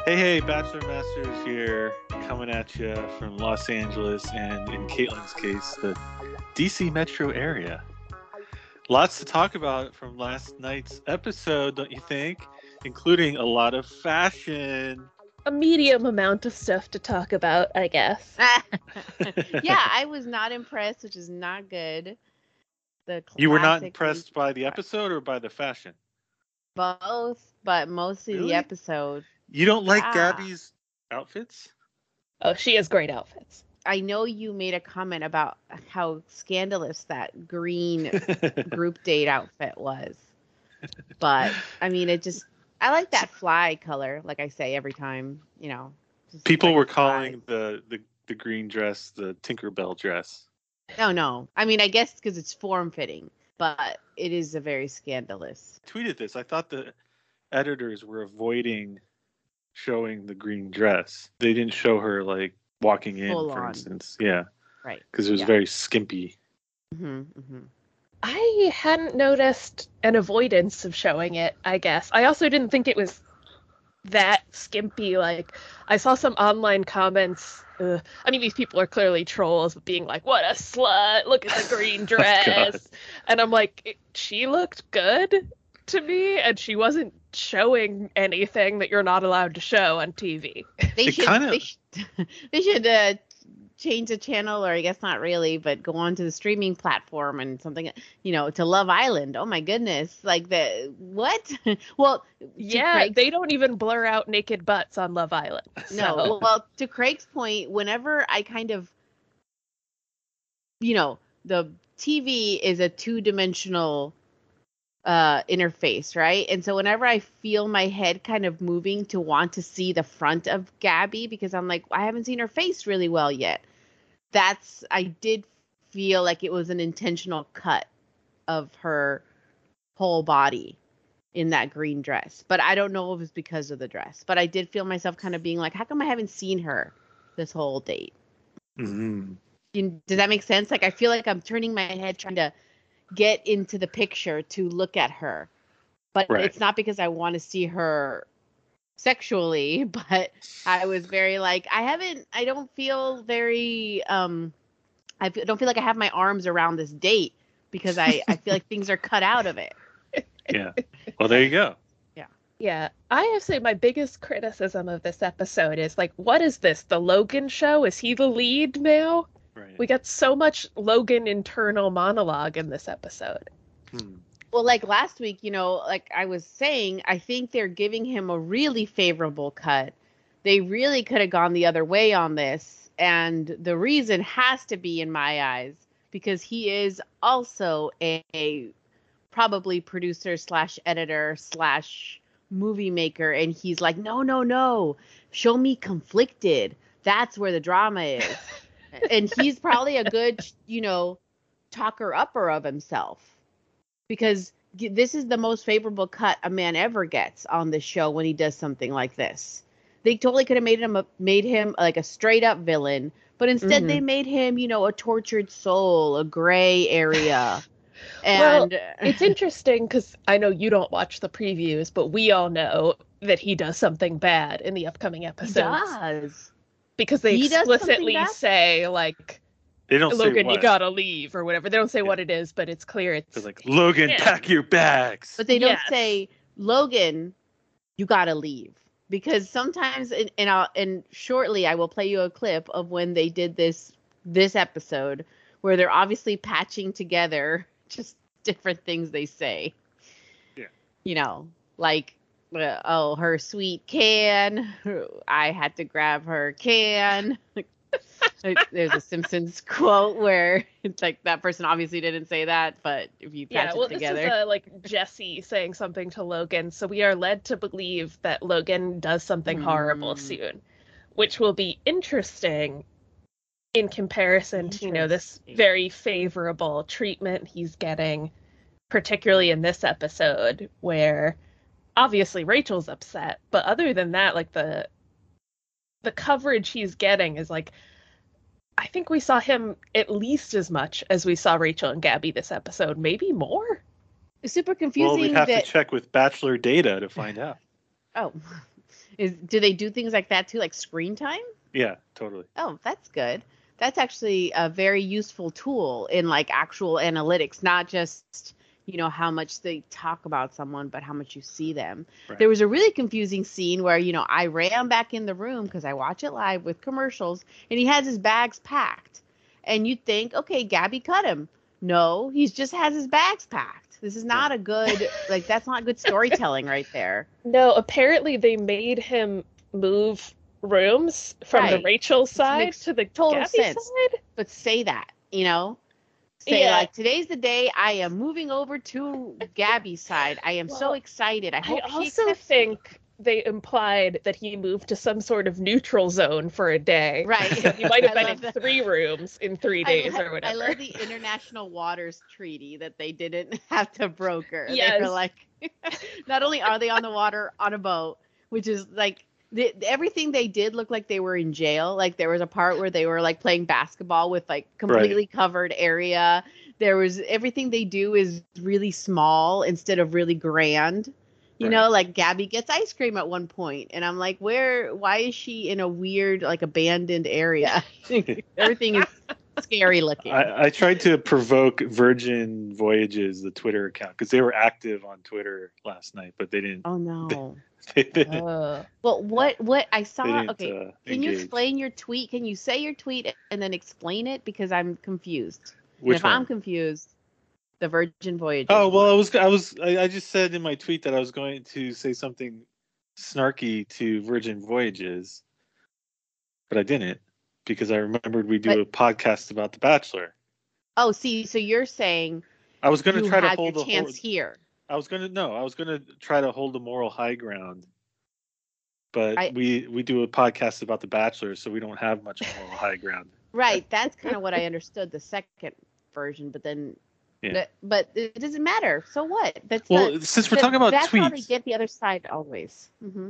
Hey, Bachelor Masters here, coming at you from Los Angeles and, in Caitlin's case, the DC metro area. Lots to talk about from last night's episode, don't you think? Including a lot of fashion. A medium amount of stuff to talk about, I guess. Yeah, I was not impressed, which is not good. The You were not classic impressed by the episode or by the fashion? both, but mostly Really? the episode. You don't like Yeah. Gabby's outfits? Oh, she has great outfits. I know you made a comment about how scandalous that green group date outfit was. But I mean, I like that fly color, like I say every time, just People like were a fly. calling the green dress the Tinkerbell dress. No. I mean, I guess because it's form-fitting, but it is a very scandalous. I tweeted this. I thought the editors were avoiding showing the green dress. They didn't show her like walking in, Full for on. instance. Yeah, Right. because it was Yeah. very skimpy. Mm-hmm. I hadn't noticed an avoidance of showing it, I guess. I also didn't think it was that skimpy. Like, I saw some online comments. I mean, these people are clearly trolls, being like, what a slut, look at the green dress. And I'm like, she looked good to me, and she wasn't showing anything that you're not allowed to show on TV. They It should, kinda- they should change the channel, or I guess not really, but go on to the streaming platform and something, to Love Island. Oh my goodness. Like what? Well, Yeah, Craig's- they don't even blur out naked butts on Love Island. no. So. Well, to Craig's point, whenever I kind of, the TV is a two-dimensional interface, right? And so whenever I feel my head kind of moving to want to see the front of Gabby, because I'm like, I haven't seen her face really well yet, I did feel like it was an intentional cut of her whole body in that green dress. But I don't know if it's because of the dress, but I did feel myself kind of being like, how come I haven't seen her this whole date? Mm-hmm. Does that make sense? Like, I feel like I'm turning my head trying to get into the picture to look at her, but Right. It's not because I want to see her sexually, but I was very like, I don't feel very don't feel like I have my arms around this date, because I feel like things are cut out of it. Yeah. Well, there you go. Yeah, I have to say my biggest criticism of this episode is like, what is this? The Logan show? Is he the lead now? Right. We got so much Logan internal monologue in this episode. Well, like last week, like I was saying, I think they're giving him a really favorable cut. They really could have gone the other way on this. And the reason has to be, in my eyes, because he is also a probably producer / editor / movie maker. And he's like, no, show me conflicted. That's where the drama is. And he's probably a good, talker-upper of himself. Because this is the most favorable cut a man ever gets on the show when he does something like this. They totally could have made him like a straight up villain, but instead they made him, a tortured soul, a gray area. And it's interesting because I know you don't watch the previews, but we all know that he does something bad in the upcoming he episodes. does. Because they He does something explicitly bad? say, like, They don't say Logan, what. you gotta leave, or whatever. They don't say Yeah. what it is, but it's clear it's... They're like, Logan, Yeah. pack your bags. But they don't Yes. say, Logan, you gotta leave. Because sometimes, and shortly I will play you a clip of when they did this episode, where they're obviously patching together just different things they say. Yeah. Like, her sweet can. I had to grab her can. There's a Simpsons quote where it's like, that person obviously didn't say that, but if you patch it together. This is like Jesse saying something to Logan, so we are led to believe that Logan does something horrible soon, which will be interesting in comparison to, this very favorable treatment he's getting, particularly in this episode, where obviously Rachel's upset, but other than that, like the coverage he's getting is like, I think we saw him at least as much as we saw Rachel and Gabby this episode, maybe more. It's super confusing. Well, we'd have to check with Bachelor data to find out. Oh, Do they do things like that too, like screen time? Yeah, totally. Oh, that's good. That's actually a very useful tool in like actual analytics, not just, how much they talk about someone, but how much you see them. Right. There was a really confusing scene where, I ran back in the room because I watch it live with commercials, and he has his bags packed. And you'd think, okay, Gabby cut him. No, he just has his bags packed. This is not a good, like, that's not good storytelling right there. No, apparently they made him move rooms from the Rachel side to the total Gabby sense. side. But say that, Say like, today's the day I am moving over to Gabby's side. I am so excited. I also think they implied that he moved to some sort of neutral zone for a day. Right. So he might have been in 3 rooms in 3 days or whatever. I love the International Waters Treaty that they didn't have to broker. Yes. They were like, not only are they on the water on a boat, which is like, everything they did looked like they were in jail. Like there was a part where they were like playing basketball with like completely covered area. There was everything they do is really small instead of really grand. Like Gabby gets ice cream at one point, and I'm like, why is she in a weird like abandoned area? Everything is scary looking. I tried to provoke Virgin Voyages, the Twitter account, because they were active on Twitter last night, but they didn't. Oh no. They didn't. Well, what I saw. Okay, can engage. you explain your tweet? Can you say your tweet and then explain it, because I'm confused. Which one? I'm confused, the Virgin Voyages. Oh well, I just said in my tweet that I was going to say something snarky to Virgin Voyages, but I didn't, because I remembered we do a podcast about The Bachelor. Oh, see, so you're saying I was going to try to hold a chance here. I was going to try to hold the moral high ground, but we do a podcast about The Bachelor, so we don't have much moral high ground. Right, that's kind of what I understood the second version, but then, but it doesn't matter. So what? Since we're talking about that's tweets, how they get the other side always. Mm-hmm.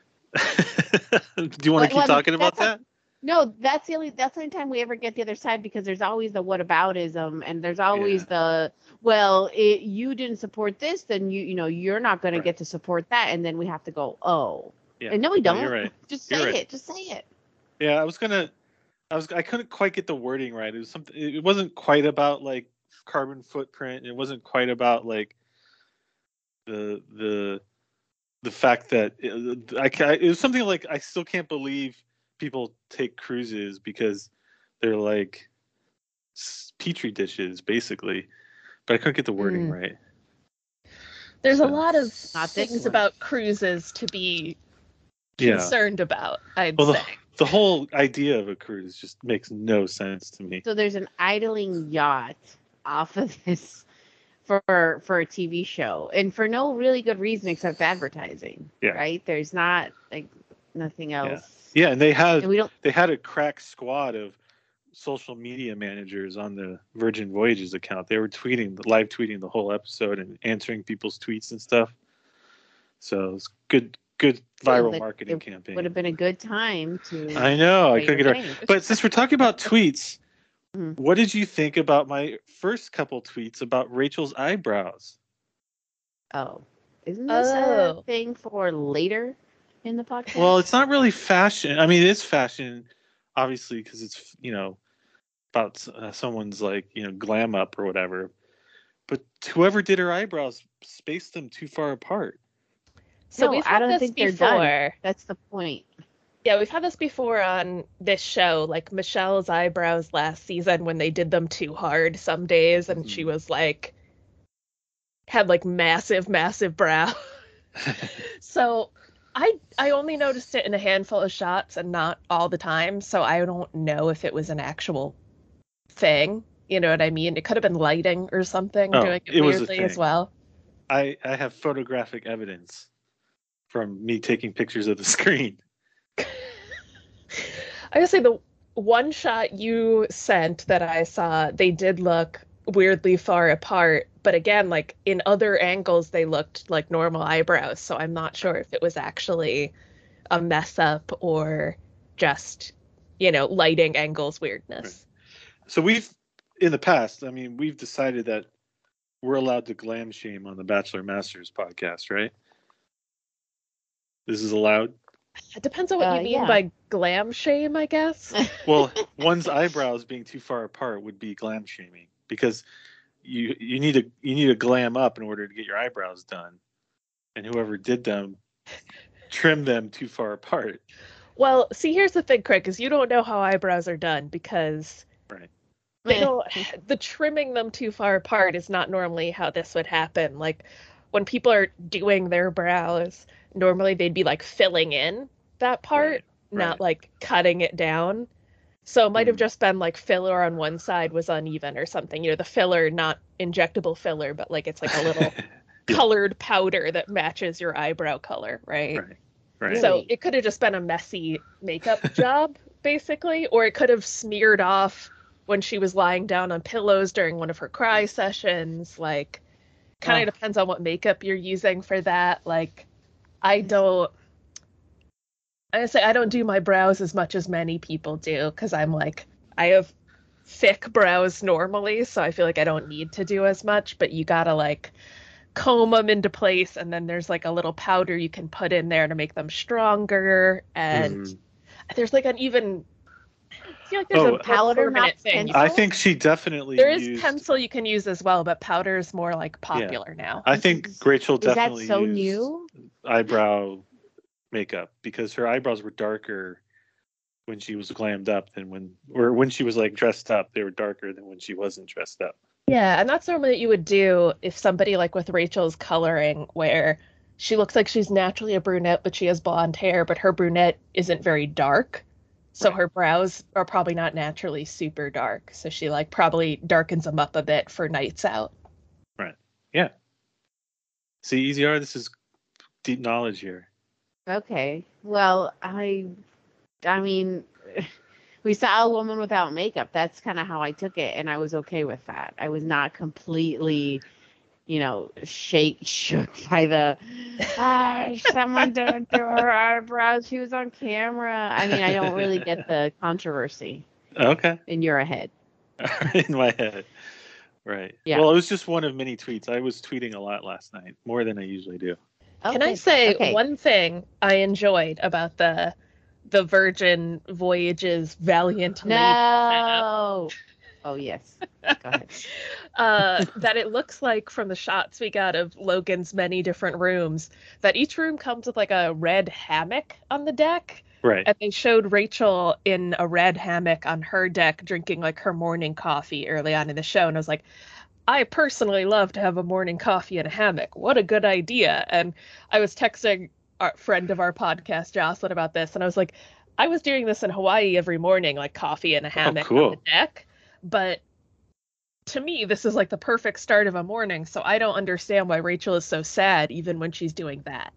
Do you want to keep talking about that? No, that's the only time we ever get the other side, because there's always the whataboutism, and there's always you didn't support this, then you're not going to get to support that, and then we have to go, and no, we don't. You're right. Just say it. Just say it. Yeah, I couldn't quite get the wording right. It was something. It wasn't quite about like carbon footprint. It wasn't quite about like the fact that it was something like, I still can't believe people take cruises because they're like petri dishes, basically. But I couldn't get the wording right. There's a lot of things about cruises to be concerned about, I'd say. The whole idea of a cruise just makes no sense to me. So there's an idling yacht off of this for a TV show, and for no really good reason except advertising. Yeah. Right? There's not like nothing else. Yeah, and they had a crack squad of social media managers on the Virgin Voyages account. They were live tweeting the whole episode and answering people's tweets and stuff. So it's good viral marketing campaign. Would have been a good time to. I know, I couldn't get her. But since we're talking about tweets, what did you think about my first couple tweets about Rachel's eyebrows? Oh, isn't this a thing for later in the podcast? Well, it's not really fashion. I mean, it is fashion, obviously, because it's about someone's like glam up or whatever. But whoever did her eyebrows spaced them too far apart. So I don't think they're done. That's the point. Yeah, we've had this before on this show, like Michelle's eyebrows last season when they did them too hard some days, and she was like, had like massive brow. So I only noticed it in a handful of shots and not all the time, so I don't know if it was an actual thing. You know what I mean? It could have been lighting or something doing it weirdly as well. I have photographic evidence from me taking pictures of the screen. I would say the one shot you sent that I saw, they did look weirdly far apart, but again, like in other angles, they looked like normal eyebrows. So I'm not sure if it was actually a mess up or just, lighting angles weirdness. Right. So in the past, we've decided that we're allowed to glam shame on the Bachelor Masters podcast, right? This is allowed? It depends on what you mean Yeah. by glam shame, I guess. Well, one's eyebrows being too far apart would be glam shaming because you need to glam up in order to get your eyebrows done, and whoever did them trimmed them too far apart. Well, see, here's the thing, Craig, is you don't know how eyebrows are done because Right. they don't. The trimming them too far apart is not normally how this would happen. Like when people are doing their brows, normally they'd be like filling in that part, Right. not Right. like cutting it down. So it might have just been like filler on one side was uneven or something. The filler, not injectable filler, but like it's like a little Yeah. colored powder that matches your eyebrow color, right? Right. Right. So Really? it could have just been a messy makeup job, basically, or it could have smeared off when she was lying down on pillows during one of her cry sessions. Like, kind of depends on what makeup you're using for that. Like, I don't do my brows as much as many people do because I'm like, I have thick brows normally, so I feel like I don't need to do as much, but you gotta like comb them into place, and then there's like a little powder you can put in there to make them stronger, and there's like an even I feel like there's Oh, a powder, permanent not thing. pencil? I think she definitely There is used. pencil you can use as well, but powder is more like popular now. I think Rachel Is that definitely so used new? eyebrow makeup because her eyebrows were darker when she was glammed up than when she was like dressed up. They were darker than when she wasn't dressed up. Yeah, and that's normally what you would do if somebody like with Rachel's coloring, where she looks like she's naturally a brunette, but she has blonde hair, but her brunette isn't very dark. So Right. her brows are probably not naturally super dark. So she like probably darkens them up a bit for nights out. Right. Yeah. See, EZR, this is deep knowledge here. Okay. Well, I mean, we saw a woman without makeup. That's kind of how I took it, and I was okay with that. I was not completely, shook by the someone didn't do her eyebrows. She was on camera. I mean, I don't really get the controversy Okay. in your head. In my head. Right. Yeah. Well, it was just one of many tweets. I was tweeting a lot last night, more than I usually do. Can I Okay, say okay. one thing I enjoyed about the Virgin Voyages Valiant Lady setup? No. Oh yes. Go ahead. That it looks like from the shots we got of Logan's many different rooms, that each room comes with like a red hammock on the deck. Right. And they showed Rachel in a red hammock on her deck drinking like her morning coffee early on in the show. And I was like, I personally love to have a morning coffee in a hammock. What a good idea. And I was texting a friend of our podcast, Jocelyn, about this. And I was like, I was doing this in Hawaii every morning, like coffee in a hammock cool. on the deck. But to me, this is like the perfect start of a morning. So I don't understand why Rachel is so sad, even when she's doing that.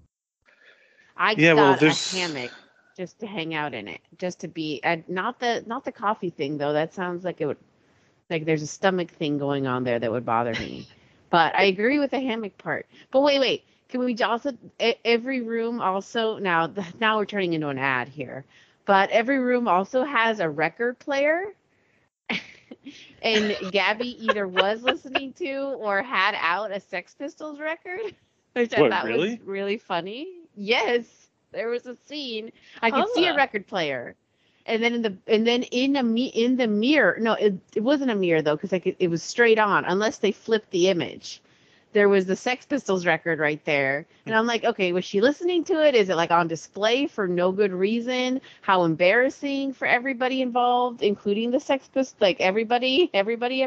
I got a hammock just to hang out in it, just to be not the coffee thing though. That sounds like it would there's a stomach thing going on there that would bother me. But I agree with the hammock part. But wait, can we also every room also now we're turning into an ad here, but every room also has a record player. And Gabby either was listening to or had out a Sex Pistols record, which I thought was really funny. Yes, there was a scene. I could see a record player, and then in the mirror. No, it wasn't a mirror though, because it was straight on. Unless they flipped the image, there was the Sex Pistols record right there, and I'm like, okay, was she listening to it? Is it like on display for no good reason? How embarrassing for everybody involved, including the Sex Pistols, like everybody. Have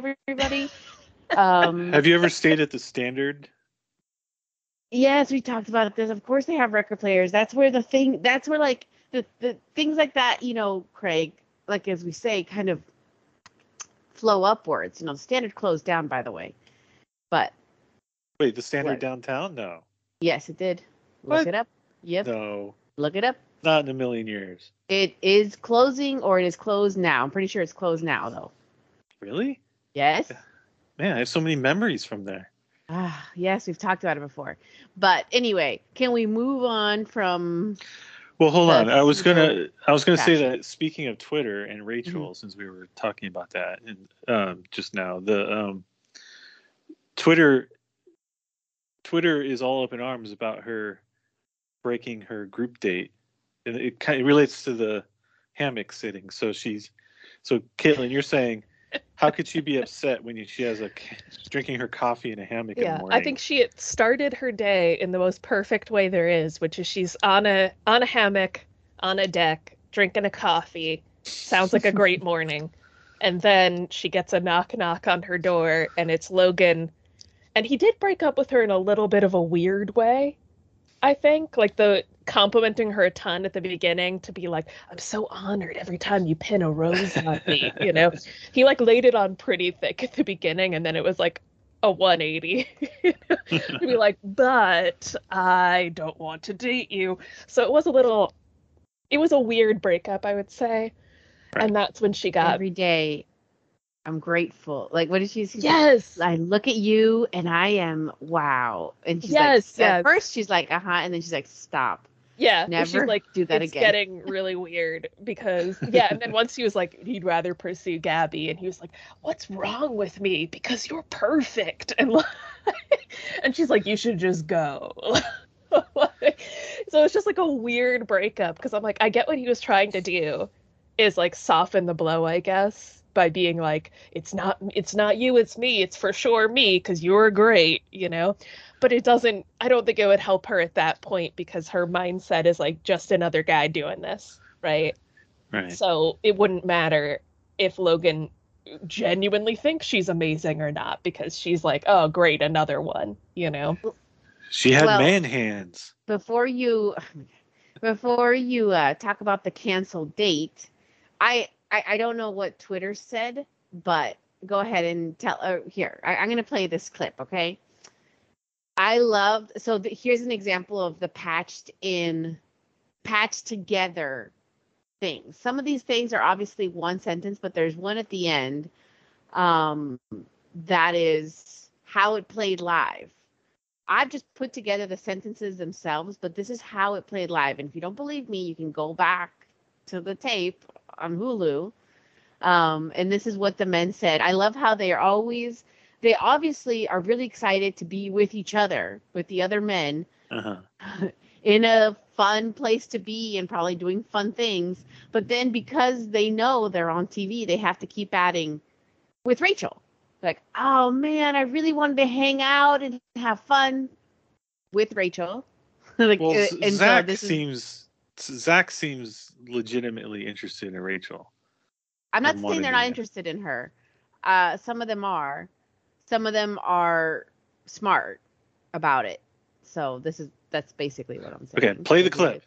you ever stayed at the Standard? Yes, we talked about this. Of course, they have record players. That's where like the things like that, Craig, like as we say, kind of flow upwards. The Standard closed down, by the way, but. Wait, the Standard downtown? No. Yes, it did. Look it up. Yep. No. Look it up. Not in a million years. It is closing, or it is closed now. I'm pretty sure it's closed now, though. Really? Yes. Man, I have so many memories from there. Yes, we've talked about it before. But anyway, can we move on from? Well, hold on. I was gonna say that speaking of Twitter and Rachel, since we were talking about that, and just now, the Twitter is all up in arms about her breaking her group date and it kind of relates to the hammock sitting. So Caitlin, you're saying, how could she be upset when she has drinking her coffee in a hammock in the morning? I think she had started her day in the most perfect way there is, which is she's on a hammock on a deck drinking a coffee. Sounds like a great morning. And then she gets a knock on her door, and it's Logan. And he did break up with her in a little bit of a weird way, I think. Like complimenting her a ton at the beginning to be like, I'm so honored every time you pin a rose on me, you know? He like laid it on pretty thick at the beginning, and then it was like a 180. To be like, but I don't want to date you. So it was a weird breakup, I would say. Right. And that's when she got every day. I'm grateful. Like, what did she say? Yes. I look at you and I am wow. And she's like, at first she's like, and then she's like, stop. Yeah. Never she's like, do that it's again. Getting really weird because, and then once he was like, he'd rather pursue Gabby, and he was like, what's wrong with me? Because you're perfect. And she's like, you should just go. So it's just like a weird breakup because I'm like, I get what he was trying to do is like soften the blow, I guess, by being like, it's not you, it's me, it's for sure me because you're great, you know? But I don't think it would help her at that point because her mindset is like just another guy doing this, right? Right. So it wouldn't matter if Logan genuinely thinks she's amazing or not because she's like, oh, great, another one, you know? She had man hands. Before you talk about the canceled date, I don't know what Twitter said, but go ahead and tell. Here, I'm going to play this clip, okay? Here's an example of the patched together things. Some of these things are obviously one sentence, but there's one at the end that is how it played live. I've just put together the sentences themselves, but this is how it played live. And if you don't believe me, you can go back to the tape on Hulu. And this is what the men said. I love how they obviously are really excited to be with each other, with the other men, in a fun place to be and probably doing fun things. But then because they know they're on TV, they have to keep adding with Rachel. Like, oh man, I really wanted to hang out and have fun with Rachel. Like, well, Zach seems legitimately interested in Rachel. I'm not saying they're not interested in her. Some of them are. Some of them are smart about it. So that's basically what I'm saying. Okay, play the clip.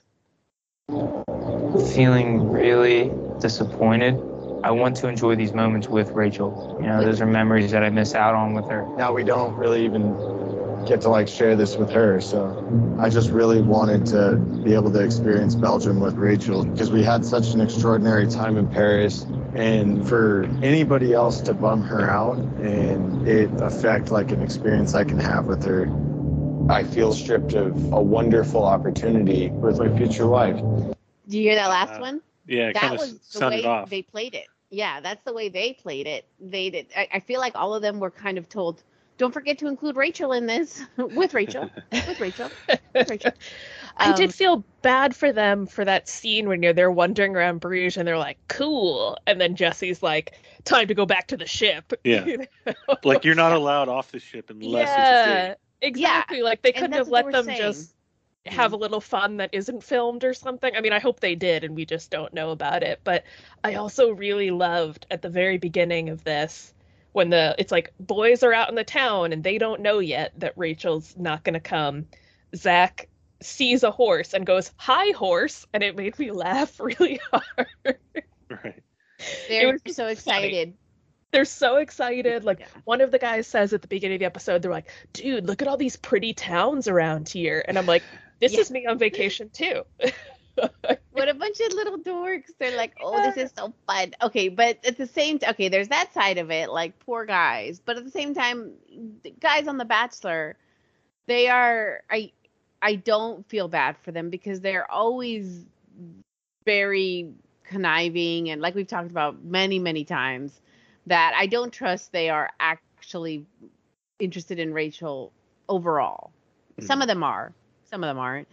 Feeling really disappointed. I want to enjoy these moments with Rachel. You know, those are memories that I miss out on with her. Now we don't really even get to share this with her. So I just really wanted to be able to experience Belgium with Rachel because we had such an extraordinary time in Paris. And for anybody else to bum her out and it affect an experience I can have with her, I feel stripped of a wonderful opportunity with my future wife. Do you hear that last one? Yeah, that was the way off. They played it. Yeah, that's the way they played it. They did. I feel like all of them were kind of told, don't forget to include Rachel in this. With Rachel. With Rachel. With Rachel. I did feel bad for them for that scene when they're wandering around Bruges and they're like, cool. And then Jesse's like, time to go back to the ship. Yeah. You know? You're not allowed off the ship unless it's a date. Exactly. Yeah. They couldn't have let them just have a little fun that isn't filmed or something. I mean, I hope they did and we just don't know about it. But I also really loved at the very beginning of this when it's like boys are out in the town and they don't know yet that Rachel's not going to come. Zach sees a horse and goes, hi, horse. And it made me laugh really hard. Right. They're so excited. They're so excited. One of the guys says at the beginning of the episode, they're like, dude, look at all these pretty towns around here. And I'm like, this is me on vacation too. What a bunch of little dorks. They're like, oh, this is so fun. Okay, but at the same time, there's that side of it, poor guys. But at the same time, the guys on The Bachelor, they are, I don't feel bad for them because they're always very conniving. And like we've talked about many, many times, that I don't trust they are actually interested in Rachel overall. Mm-hmm. Some of them are. Some of them aren't.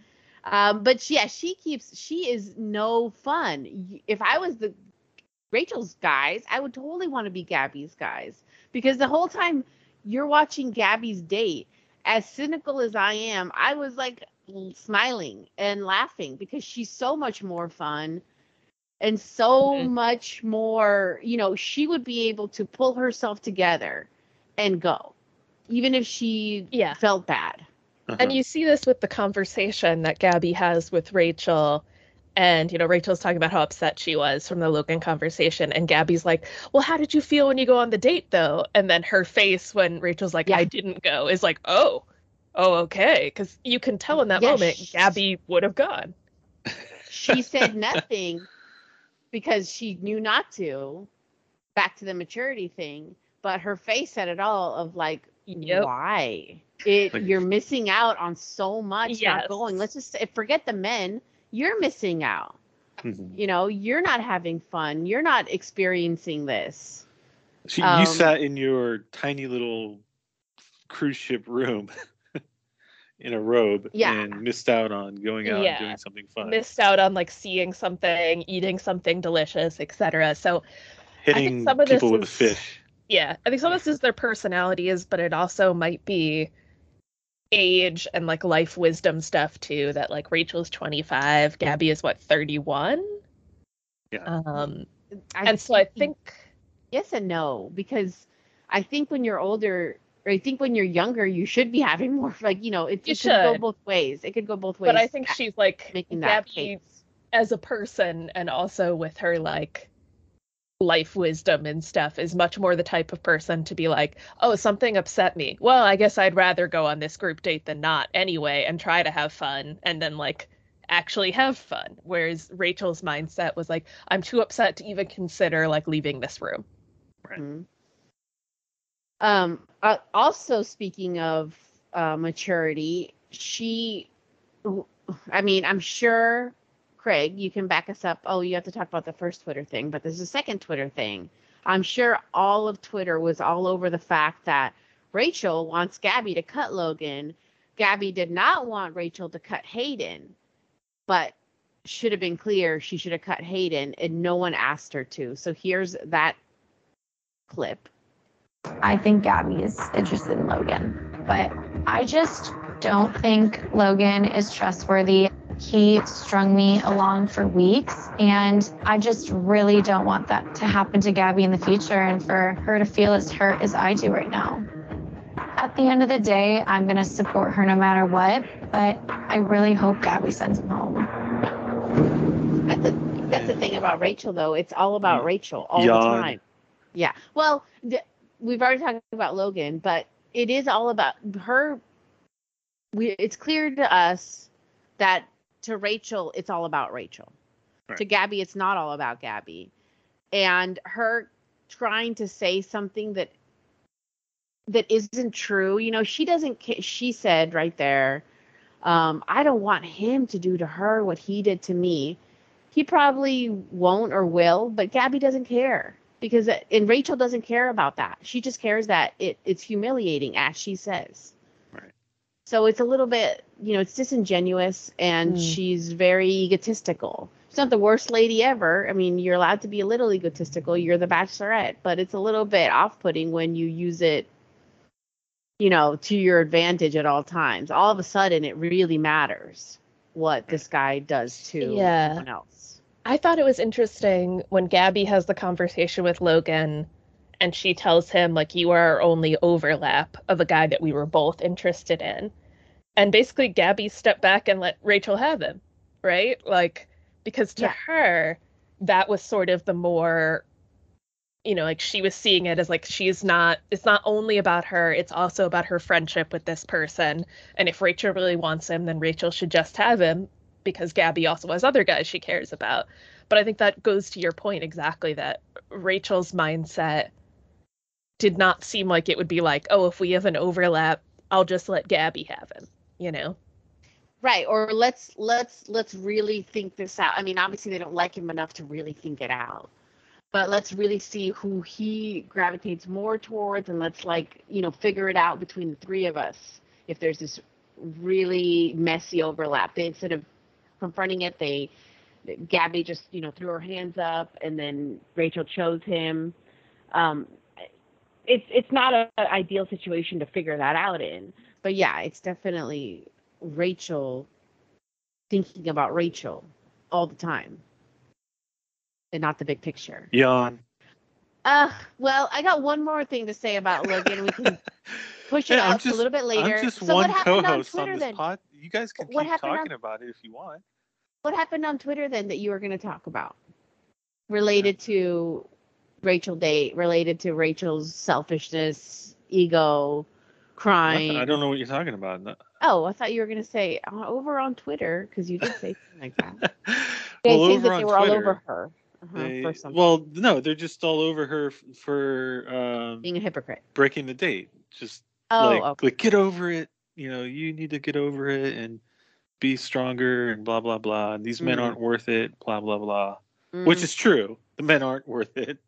But yeah, she is no fun. If I was the Rachel's guys, I would totally want to be Gabby's guys, because the whole time you're watching Gabby's date, as cynical as I am, I was like smiling and laughing because she's so much more fun and so much more, she would be able to pull herself together and go, even if she felt bad. And you see this with the conversation that Gabby has with Rachel. And, Rachel's talking about how upset she was from the Logan conversation. And Gabby's like, well, how did you feel when you go on the date, though? And then her face when Rachel's like, I didn't go, is like, oh, okay. Because you can tell in that moment, Gabby would have gone. She said nothing because she knew not to. Back to the maturity thing. But her face said it all of like, why? You're missing out on so much not going. Let's just forget the men. You're missing out. You're not having fun. You're not experiencing this. You sat in your tiny little cruise ship room in a robe and missed out on going out and doing something fun. Missed out on like seeing something, eating something delicious, etc. So hitting some of people with fish. Yeah, I think some of this is their personalities, but it also might be age and like life wisdom stuff too, that like Rachel's 25, Gabby is 31. So I think yes and no, because I think when you're older, or I think when you're younger, you should be having more like it could go both ways. It could go both ways. But I think she's like making that Gabby case as a person, and also with her like life wisdom and stuff, is much more the type of person to be like, oh, something upset me. Well, I guess I'd rather go on this group date than not anyway, and try to have fun and then like actually have fun. Whereas Rachel's mindset was like, I'm too upset to even consider like leaving this room. Right. Also, speaking of maturity, I'm sure, Craig, you can back us up. Oh, you have to talk about the first Twitter thing, but there's a second Twitter thing. I'm sure all of Twitter was all over the fact that Rachel wants Gabby to cut Logan. Gabby did not want Rachel to cut Hayden, but should have been clear she should have cut Hayden, and no one asked her to. So here's that clip. I think Gabby is interested in Logan, but I just don't think Logan is trustworthy. He strung me along for weeks, and I just really don't want that to happen to Gabby in the future and for her to feel as hurt as I do right now. At the end of the day, I'm going to support her no matter what, but I really hope Gabby sends him home. That's the thing about Rachel, though. It's all about Rachel all the time. Yeah. Well, we've already talked about Logan, but it is all about her. It's clear to us that to Rachel, it's all about Rachel. Right. To Gabby, it's not all about Gabby. And her trying to say something that isn't true. She doesn't. She said right there, I don't want him to do to her what he did to me. He probably won't or will, but Gabby doesn't care. And Rachel doesn't care about that. She just cares that it's humiliating, as she says. Right. So it's a little bit, it's disingenuous, and she's very egotistical. She's not the worst lady ever. I mean, you're allowed to be a little egotistical. You're the Bachelorette, but it's a little bit off-putting when you use it, to your advantage at all times. All of a sudden, it really matters what this guy does to someone else. I thought it was interesting when Gabby has the conversation with Logan and she tells him, like, you are our only overlap of a guy that we were both interested in. And basically Gabby stepped back and let Rachel have him, right? Like, because to her, that was sort of the more, like she was seeing it as like, it's not only about her, it's also about her friendship with this person. And if Rachel really wants him, then Rachel should just have him, because Gabby also has other guys she cares about. But I think that goes to your point exactly, that Rachel's mindset did not seem like it would be like, oh, if we have an overlap, I'll just let Gabby have him, Right. Or let's really think this out. I mean, obviously they don't like him enough to really think it out. But let's really see who he gravitates more towards, and let's figure it out between the three of us if there's this really messy overlap, instead of confronting it. Gabby just, threw her hands up, and then Rachel chose him. It's not an ideal situation to figure that out in. But yeah, it's definitely Rachel thinking about Rachel all the time and not the big picture. Yawn. Well, I got one more thing to say about Logan. We can push it out a little bit later. I'm just so one what happened co-host on Twitter this then? pod. You guys can keep talking about it if you want. What happened on Twitter then that you were going to talk about related to related to Rachel's selfishness, ego, crying? I don't know what you're talking about. No. Oh, I thought you were going to say over on Twitter, because you did say something like that. Well, they say over that on they were Twitter, all over her. For something. Well, no, they're just all over her for being a hypocrite, breaking the date. Just like get over it. You need to get over it and be stronger and blah blah blah. And these men aren't worth it. Blah blah blah. Which is true. The men aren't worth it.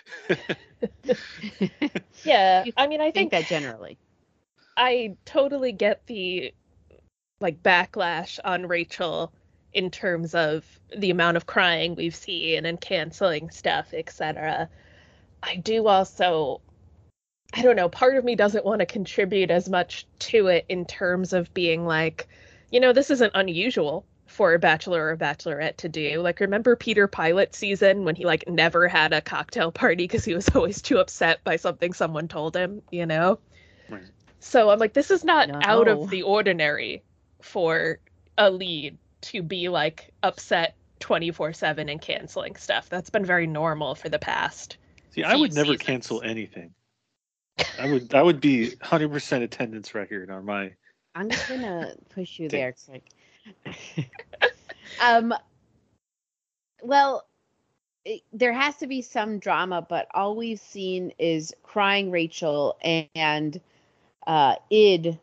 Yeah, I mean, I think that generally. I totally get the backlash on Rachel in terms of the amount of crying we've seen and canceling stuff, etc. I do also, I don't know, part of me doesn't want to contribute as much to it in terms of being this isn't unusual for a bachelor or a bachelorette to do. Remember Peter Pilot season when he never had a cocktail party because he was always too upset by something someone told him, Right. So I'm this is not out of the ordinary for a lead to be upset 24/7 and canceling stuff. That's been very normal for the past. See, I would never cancel anything. I would be 100% attendance record on my. I'm just gonna push you there, Craig. Well, there has to be some drama, but all we've seen is crying Rachel and id.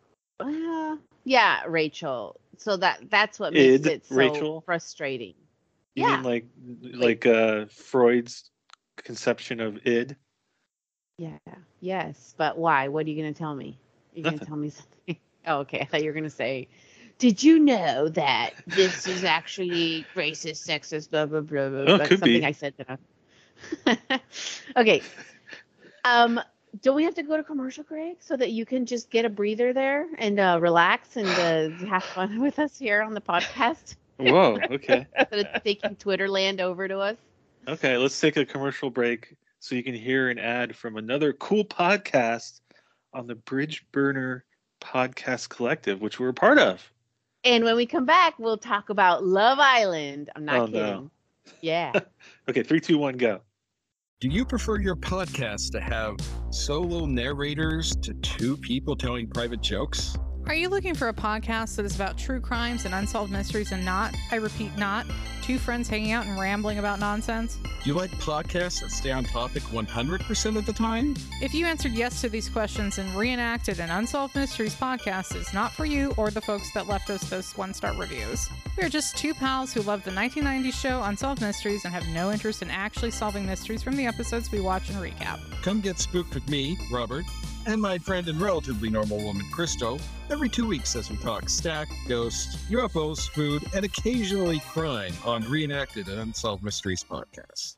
Rachel. So that's what makes it so Rachel? frustrating. You mean like Freud's conception of id? Yeah. Yes, but why? What are you going to tell me? You're going to tell me something? Oh, okay. I thought you were going to say, did you know that this is actually racist, sexist, blah, blah, blah, blah. Oh, That's could something be. I said that. Okay. Don't we have to go to commercial, Greg, so that you can just get a breather there and relax and have fun with us here on the podcast? Whoa, okay. Instead of taking Twitterland over to us. Okay, let's take a commercial break so you can hear an ad from another cool podcast on the Bridge Burner Podcast Collective, which we're a part of. And when we come back, we'll talk about Love Island. I'm not kidding. No. Yeah. Okay, 3, 2, 1, go. Do you prefer your podcast to have solo narrators to two people telling private jokes? Are you looking for a podcast that is about true crimes and unsolved mysteries and not, I repeat, not, two friends hanging out and rambling about nonsense? Do you like podcasts that stay on topic 100% of the time? If you answered yes to these questions and reenacted an Unsolved Mysteries podcast, is not for you or the folks that left us those 1-star reviews. We are just two pals who love the 1990s show Unsolved Mysteries and have no interest in actually solving mysteries from the episodes we watch and recap. Come get spooked with me, Robert, and my friend and relatively normal woman, Christo, every 2 weeks as we talk stack, ghosts, UFOs, food, and occasionally crime on Reenacted and Unsolved Mysteries podcast.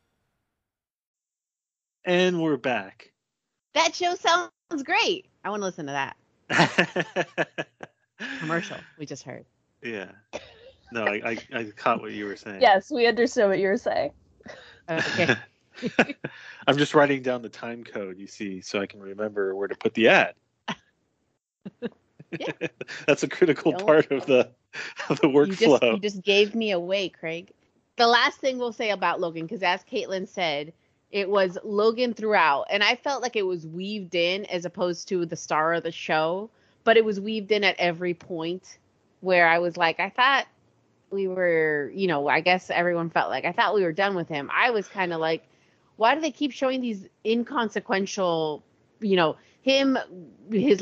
And we're back. That show sounds great. I want to listen to that. Commercial we just heard. Yeah. No, I caught what you were saying. Yes, we understood what you were saying. Okay. I'm just writing down the time code, you see, so I can remember where to put the ad. Yeah. That's a critical part of the workflow. You just gave me away, Craig. The last thing we'll say about Logan, because as Caitlin said, it was Logan throughout, and I felt like it was weaved in as opposed to the star of the show, but it was weaved in at every point where I was like, I thought we were, I guess everyone felt like I thought we were done with him. I was kind of like, why do they keep showing these inconsequential, him, his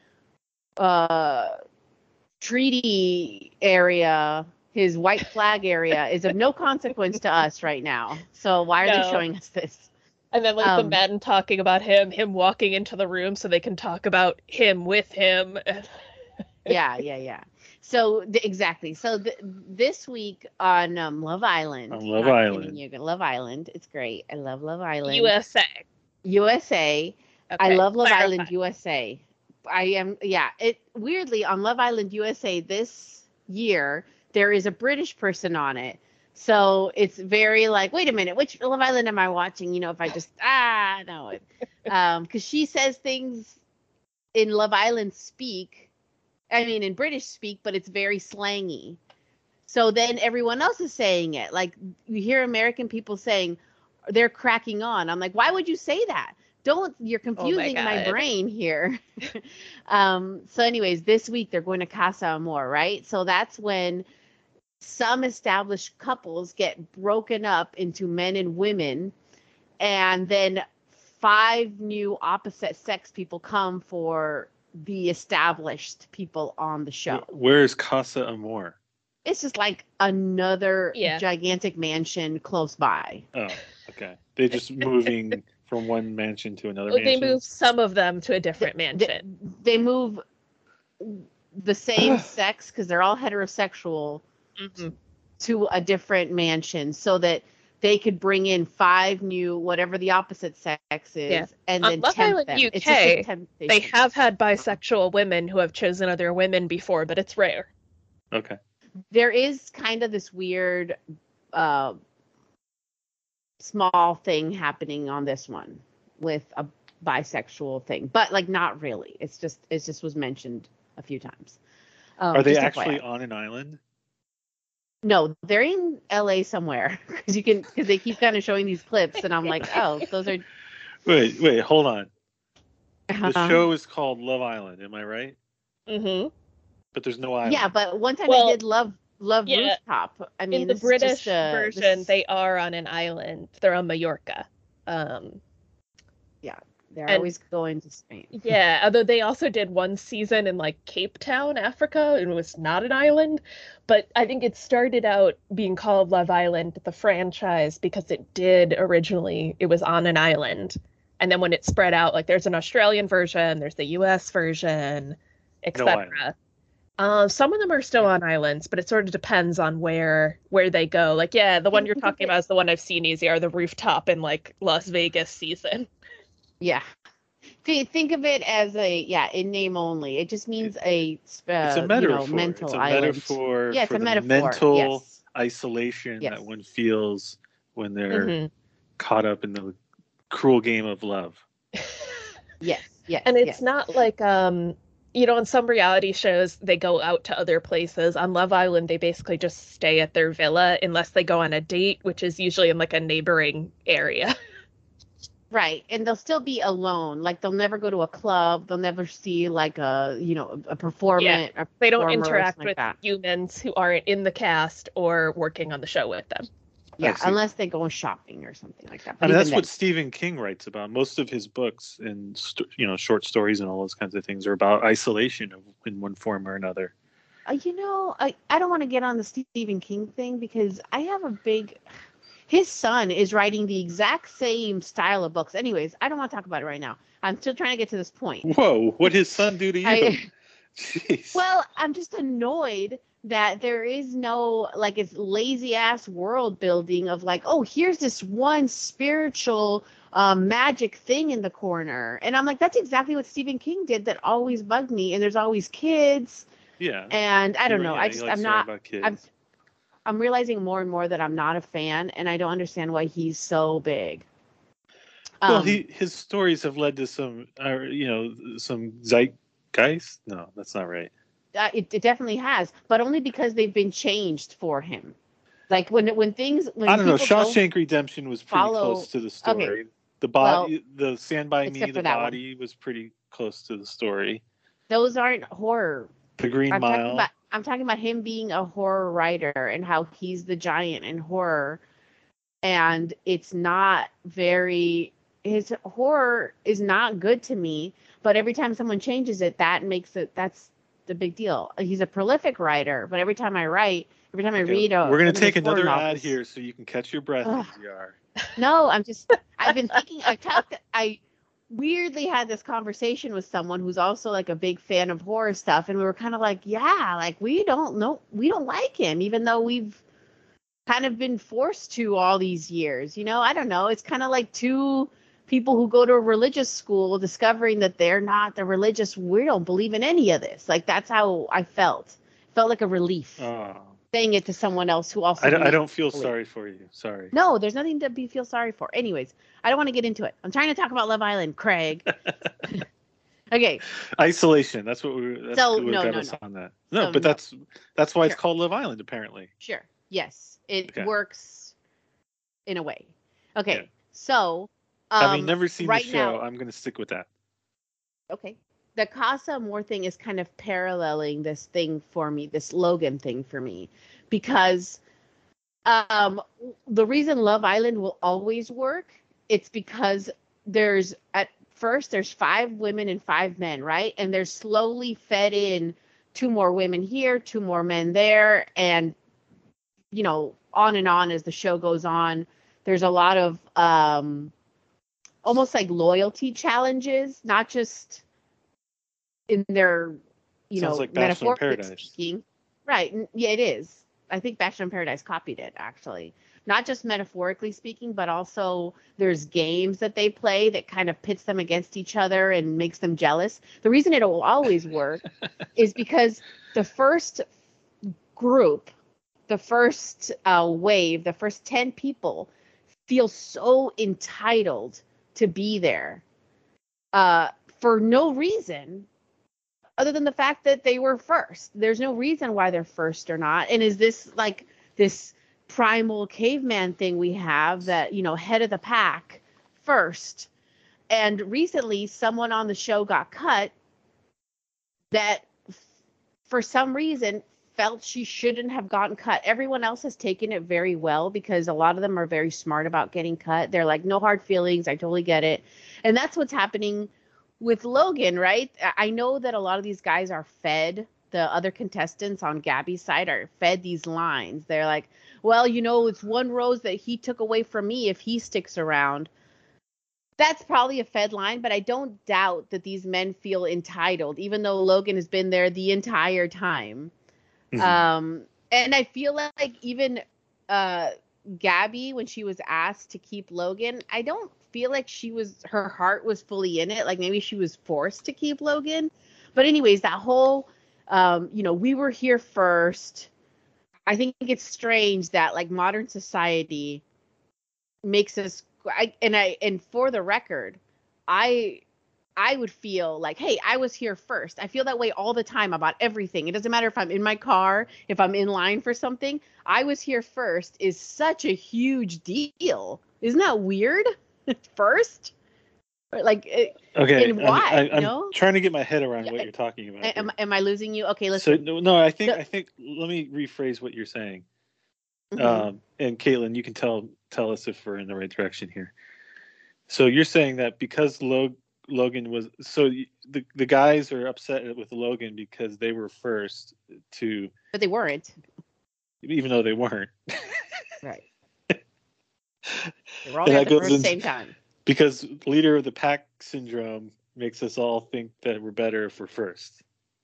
treaty area, his white flag area is of no consequence to us right now. So why are they showing us this? And then the men talking about him walking into the room so they can talk about him with him. Yeah. So exactly. So this week on Love Island. On Love not Island. kidding you, Love Island. It's great. I love Love Island. USA. USA. I Okay, love Love clarify. Island USA. It weirdly on Love Island USA this year there is a British person on it. So it's very like, wait a minute, which Love Island am I watching? You know, if I just no, because she says things in Love Island speak. I mean, in British speak, but it's very slangy. So then everyone else is saying it. Like you hear American people saying they're cracking on. I'm like, why would you say that? You're confusing my brain here. So anyways, this week they're going to Casa Amor, right? So that's when some established couples get broken up into men and women, and then 5 new opposite sex people come for the established people on the show. Where's Casa Amor? It's just like another Yeah. gigantic mansion close by. Oh, okay. They're just moving from one mansion to another They mansion. move some of them to a different mansion. They move the same sex because they're all heterosexual Mhm. to a different mansion so that they could bring in 5 new whatever the opposite sex is, Yeah. and On then Love tempt Island them. It's UK, just a temptation. They have had bisexual women who have chosen other women before, but it's rare. Okay. There is kind of this weird small thing happening on this one with a bisexual thing, but like not really. It just was mentioned a few times. Are they just actually FYI. on an island? No, they're in LA somewhere because they keep kind of showing these clips, and I'm like, oh, those are. Wait, hold on. The Uh-huh. show is called Love Island, am I right? Mm-hmm. But there's no island. Yeah, but one time Well, they did Love yeah, Rooftop. I mean, In the this is just, British version, this- they are on an island. They're on Mallorca. they're and- always going to Spain. Yeah, although they also did one season in like Cape Town, Africa, and it was not an island. But I think it started out being called Love Island, the franchise, because it did originally, it was on an island. And then when it spread out, like there's an Australian version, there's the US version, No etc. Some of them are still on islands, but it sort of depends on where they go. Like, yeah, the one you're talking about is the one I've seen easier, the rooftop in like Las Vegas season. Yeah. Think of it as in name only. It just means It's a metaphor. mental it's a island. metaphor Yeah, it's for a the metaphor. mental Yes. isolation Yes. that one feels when they're Mhm. caught up in the cruel game of love. Yes. And it's yes. not like on some reality shows they go out to other places. On Love Island, they basically just stay at their villa unless they go on a date, which is usually in like a neighboring area. Right, and they'll still be alone. Like they'll never go to a club. They'll never see like a performance. Yeah, They don't performer or interact something with like that. humans who aren't in the cast or working on the show with them. Yeah, see. unless they go shopping or something like that. I But mean, even that's then, what Stephen King writes about. Most of his books and short stories and all those kinds of things are about isolation in one form or another. I don't want to get on the Stephen King thing because I have a big. His son is writing the exact same style of books. Anyways, I don't want to talk about it right now. I'm still trying to get to this point. Whoa, what did his son do to you? Jeez. Well, I'm just annoyed that there is no like it's lazy ass world building of like, oh, here's this one spiritual magic thing in the corner. And I'm like, that's exactly what Stephen King did that always bugged me. And there's always kids. Yeah. And I don't know. Yeah, he likes I'm to not write about kids. I'm realizing more and more that I'm not a fan, and I don't understand why he's so big. Well, his stories have led to some zeitgeist. No, that's not right. It definitely has, but only because they've been changed for him. Like when I don't know. people don't Shawshank Redemption was pretty follow- close to the story. Okay. The body, the Stand by Me, except the for that one. body was pretty close to the story. Those aren't horror. The Green Mile. I'm talking about him being a horror writer and how he's the giant in horror, and it's not very. His horror is not good to me, but every time someone changes it, that's the big deal. He's a prolific writer, but every time I read We're going to take another ad here so you can catch your breath, Ugh. NGR. No, I've been thinking. weirdly had this conversation with someone who's also like a big fan of horror stuff, and we were kind of like, yeah, like we don't like him, even though we've kind of been forced to all these years. I don't know. It's kind of like two people who go to a religious school discovering that they're not the religious. We don't believe in any of this. Like, that's how I felt. Felt like a relief saying it to someone else who also. I don't feel sorry for you. Sorry. No, there's nothing to feel sorry for. Anyways, I don't want to get into it. I'm trying to talk about Love Island, Craig. Okay. Isolation. That's what we. That's So, what no. got us on that. No, So, but no. that's why it's Sure. called Love Island, apparently. Sure. Yes, it Okay. works in a way. Okay. Yeah. So, Having never seen right the show, now, I'm going to stick with that. okay. The Casa Amor thing is kind of paralleling this thing for me, this Logan thing for me, because the reason Love Island will always work, it's because there's 5 women and 5 men, right? And they're slowly fed in 2 more women here, 2 more men there, and on and on as the show goes on. There's a lot of almost like loyalty challenges, not just in their, Sounds like Bachelor in metaphorically Paradise. speaking. Right. Yeah, it is. I think Bachelor in Paradise copied it, actually. Not just metaphorically speaking, but also there's games that they play that kind of pits them against each other and makes them jealous. The reason it will always work is because the first group, the first wave, the first 10 people feel so entitled to be there for no reason other than the fact that they were first. There's no reason why they're first or not. And is this like this primal caveman thing we have that, head of the pack first? And recently someone on the show got cut that for some reason felt she shouldn't have gotten cut. Everyone else has taken it very well because a lot of them are very smart about getting cut. They're like, no hard feelings. I totally get it. And that's what's happening with Logan, right? I know that a lot of these guys are fed, the other contestants on Gabby's side are fed these lines. They're like, well, it's 1 rose that he took away from me if he sticks around. That's probably a fed line, but I don't doubt that these men feel entitled, even though Logan has been there the entire time. Mm-hmm. And I feel like even Gabby, when she was asked to keep Logan, I don't feel like her heart was fully in it. Like maybe she was forced to keep Logan. But anyways, that whole, we were here first. I think it's strange that like modern society makes us, and for the record, I would feel like, hey, I was here first. I feel that way all the time about everything. It doesn't matter if I'm in my car, if I'm in line for something. I was here first is such a huge deal. Isn't that weird? First? Like, okay. And why? I'm trying to get my head around what you're talking about. Am I losing you? Okay, listen. So no, I think let me rephrase what you're saying. Mm-hmm. And Caitlin, you can tell us if we're in the right direction here. So you're saying that because Logan was, so the guys are upset with Logan because they were first to, but they weren't, even though they weren't. Right. They were all there at the same time. Because leader of the pack syndrome makes us all think that we're better if we're first.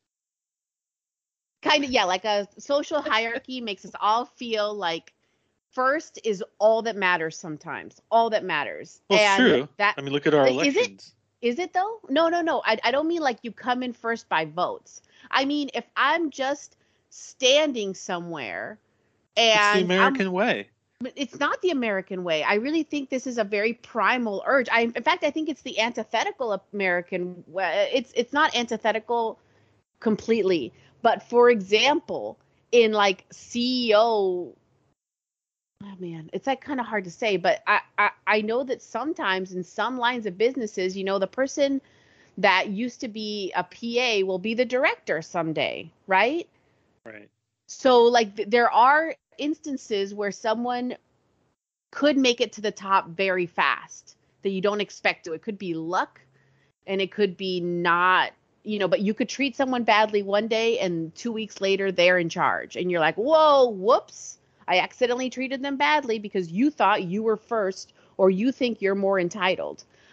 Kind of, yeah, like a social hierarchy makes us all feel like first is all that matters sometimes. All that matters. Well, and true. I mean, look at our elections. Is it though? No. I don't mean like you come in first by votes. I mean, if I'm just standing somewhere and it's the American way. It's not the American way. I really think this is a very primal urge. In fact, I think it's the antithetical American way. It's not antithetical completely. But for example, in like CEO, oh man, it's like kind of hard to say, but I know that sometimes in some lines of businesses, the person that used to be a PA will be the director someday, right? Right. So like there are instances where someone could make it to the top very fast that you don't expect to. It could be luck and it could be not, but you could treat someone badly one day and 2 weeks later they're in charge and you're like, whoa, whoops, I accidentally treated them badly because you thought you were first or you think you're more entitled.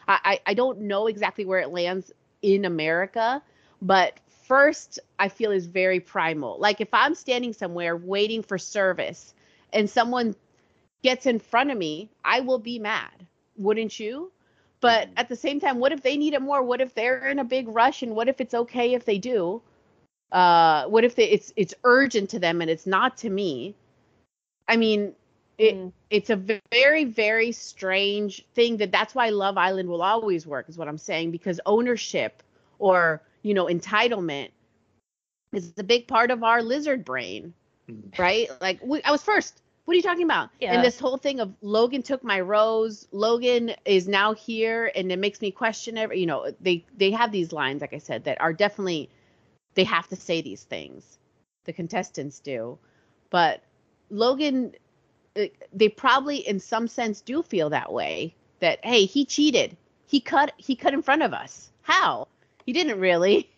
I don't know exactly where it lands in America, but first I feel is very primal. Like if I'm standing somewhere waiting for service and someone gets in front of me, I will be mad. Wouldn't you? But at the same time, what if they need it more? What if they're in a big rush, and what if it's okay if they do? What if it's urgent to them and it's not to me? I mean, it's a very, very strange thing that's why Love Island will always work, is what I'm saying, because ownership or, entitlement is a big part of our lizard brain, right? Like, I was first. What are you talking about? Yeah. And this whole thing of Logan took my rose, Logan is now here, and it makes me question they have these lines, like I said, that are definitely, they have to say these things. The contestants do. But Logan, they probably in some sense do feel that way, that, hey, he cheated. He cut in front of us. How? He didn't really.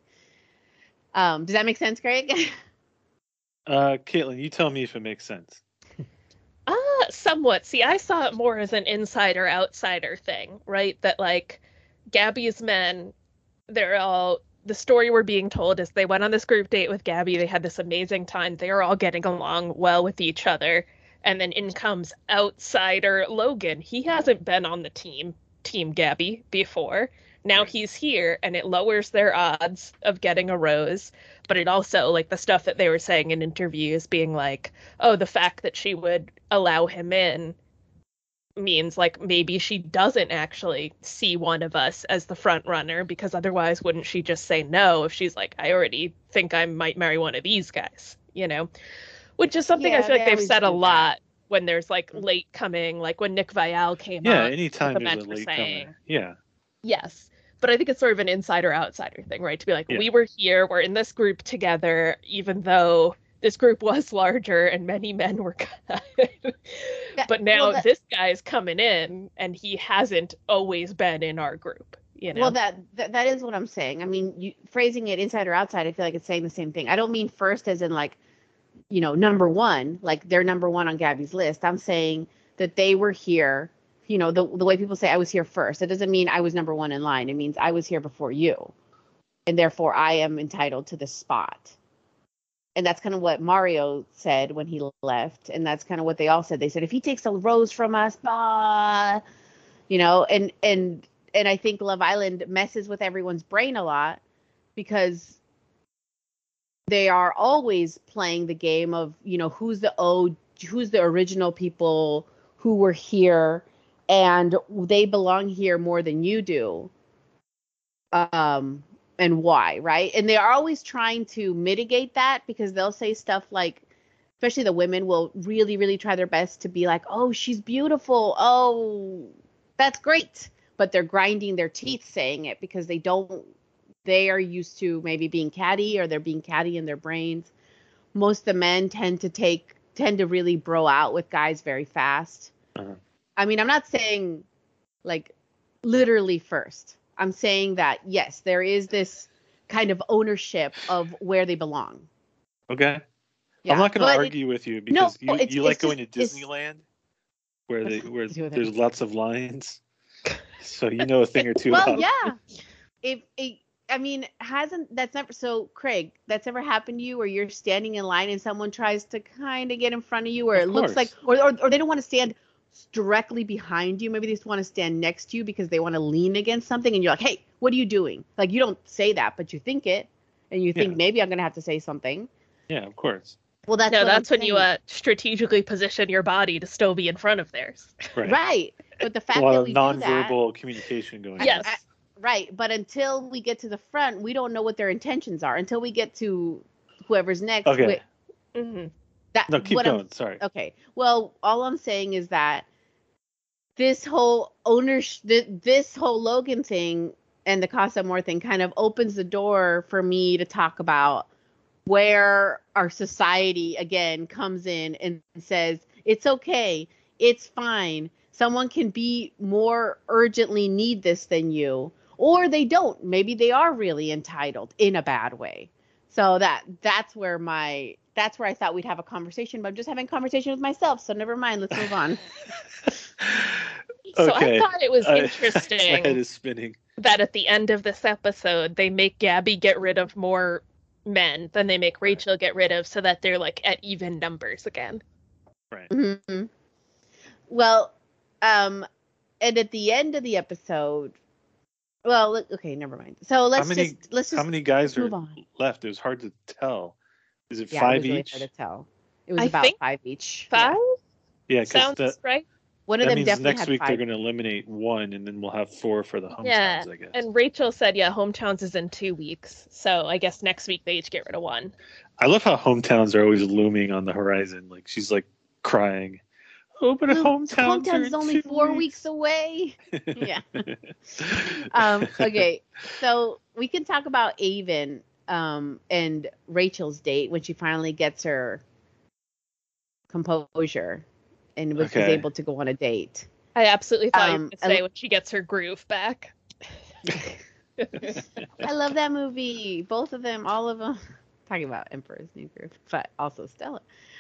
Does that make sense, Craig? Caitlin, you tell me if it makes sense. Somewhat. See, I saw it more as an insider-outsider thing, right? That, like, Gabby's men, the story we're being told is they went on this group date with Gabby. They had this amazing time. They were all getting along well with each other. And then in comes outsider Logan. He hasn't been on the Team Gabby before. Now he's here, and it lowers their odds of getting a rose. But it also, like, the stuff that they were saying in interviews, being like, oh, the fact that she would allow him in means, like, maybe she doesn't actually see one of us as the front runner, because otherwise wouldn't she just say no if she's like, I already think I might marry one of these guys, Which is something I feel like they've said a lot when there's, like, late coming, like when Nick Viall came on. Yeah, anytime there's a late comer. Yeah. Yes. But I think it's sort of an insider-outsider thing, right? To be like, we were here, we're in this group together, even though this group was larger and many men were cut. But now this guy's coming in, and he hasn't always been in our group, Well, that is what I'm saying. I mean, phrasing it inside or outside, I feel like it's saying the same thing. I don't mean first as in, like, number one, like they're number one on Gabby's list. I'm saying that they were here. The way people say I was here first, it doesn't mean I was number one in line. It means I was here before you. And therefore I am entitled to this spot. And that's kind of what Mario said when he left. And that's kind of what they all said. They said, if he takes a rose from us, and I think Love Island messes with everyone's brain a lot, because they are always playing the game of, who's the original people who were here, and they belong here more than you do. And why, right? And they are always trying to mitigate that, because they'll say stuff like, especially the women will really, really try their best to be like, oh, she's beautiful. Oh, that's great. But they're grinding their teeth saying it, because they are used to maybe being catty, or they're being catty in their brains. Most of the men tend to really bro out with guys very fast. Uh-huh. I mean, I'm not saying like literally first. I'm saying that, yes, there is this kind of ownership of where they belong. Okay. Yeah, I'm not going to argue with you, because you like going to Disneyland where there's lots of lines. So you know a thing or two about it. Craig, that's never happened to you, where you're standing in line and someone tries to kind of get in front of you, or it looks like, or they don't want to stand directly behind you. Maybe they just want to stand next to you because they want to lean against something, and you're like, hey, what are you doing? Like, you don't say that, but you think it, and you think maybe I'm going to have to say something. Yeah, of course. Well, that's when you strategically position your body to still be in front of theirs. Right. But the fact that we nonverbal communication going on. Yes. Right. But until we get to the front, we don't know what their intentions are. Until we get to whoever's next. Okay. No, keep going. Sorry. Okay. Well, all I'm saying is that this whole this whole Logan thing and the Casa Amor thing kind of opens the door for me to talk about where our society again comes in and says, it's okay, it's fine. Someone can be more urgently need this than you, or they don't. Maybe they are really entitled in a bad way. So that's where I thought we'd have a conversation, but I'm just having a conversation with myself. So never mind. Let's move on. So Okay. I thought it was My interesting head is spinning. that at the end of this episode, they make Gabby get rid of more men than they make Rachel get rid of, so that they're like at even numbers again. Right. Mhm. Well, and at the end of the episode, well, okay, never mind. So let's just How many guys move are on. left? It was hard to tell. Is it Yeah, it 5 was really each? hard to tell. It was I about think 5 each. 5 Yeah, because sounds right. One of that them means definitely next had week 5. they're going to eliminate 1, and then we'll have 4 for the hometowns, Yeah, I guess. and Rachel said, yeah, hometowns is in 2 weeks. So I guess next week they each get rid of 1. I love how hometowns are always looming on the horizon. Like, she's like crying. Oh, but hometowns are is in only 2 4 weeks away. Yeah. Okay, so we can talk about Avon and Rachel's date when she finally gets her composure and was able to go on a date. I absolutely thought you were going to say I- when she gets her groove back. I love that movie. Both of them, all of them. Talking about Emperor's New Groove, but also Stella.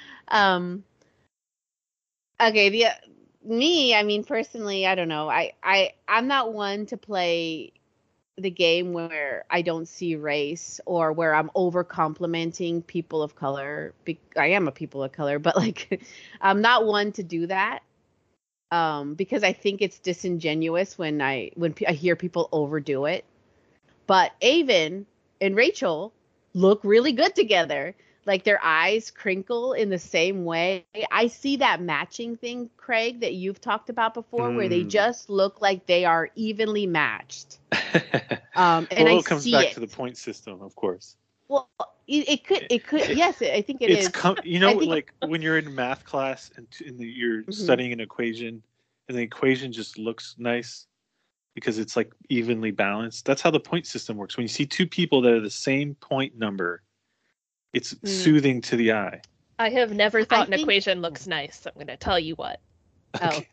Okay, I mean, personally, I don't know. I'm not one to play the game where I don't see race or where I'm over complimenting people of color. I am a people of color, but like, I'm not one to do that. Because I think it's disingenuous when I hear people overdo it. But Avon and Rachel look really good together. Like their eyes crinkle in the same way. I see that matching thing, Craig, that you've talked about before, where they just look like they are evenly matched. And well, I it comes see back it. to the point system, of course. Well, it could. Yes, I think it is. Like when you're in math class and you're studying an equation, and the equation just looks nice because it's like evenly balanced. That's how the point system works. When you see 2 people that are the same point number, it's soothing to the eye. I have never thought an equation looks nice, so I'm going to tell you what. Oh.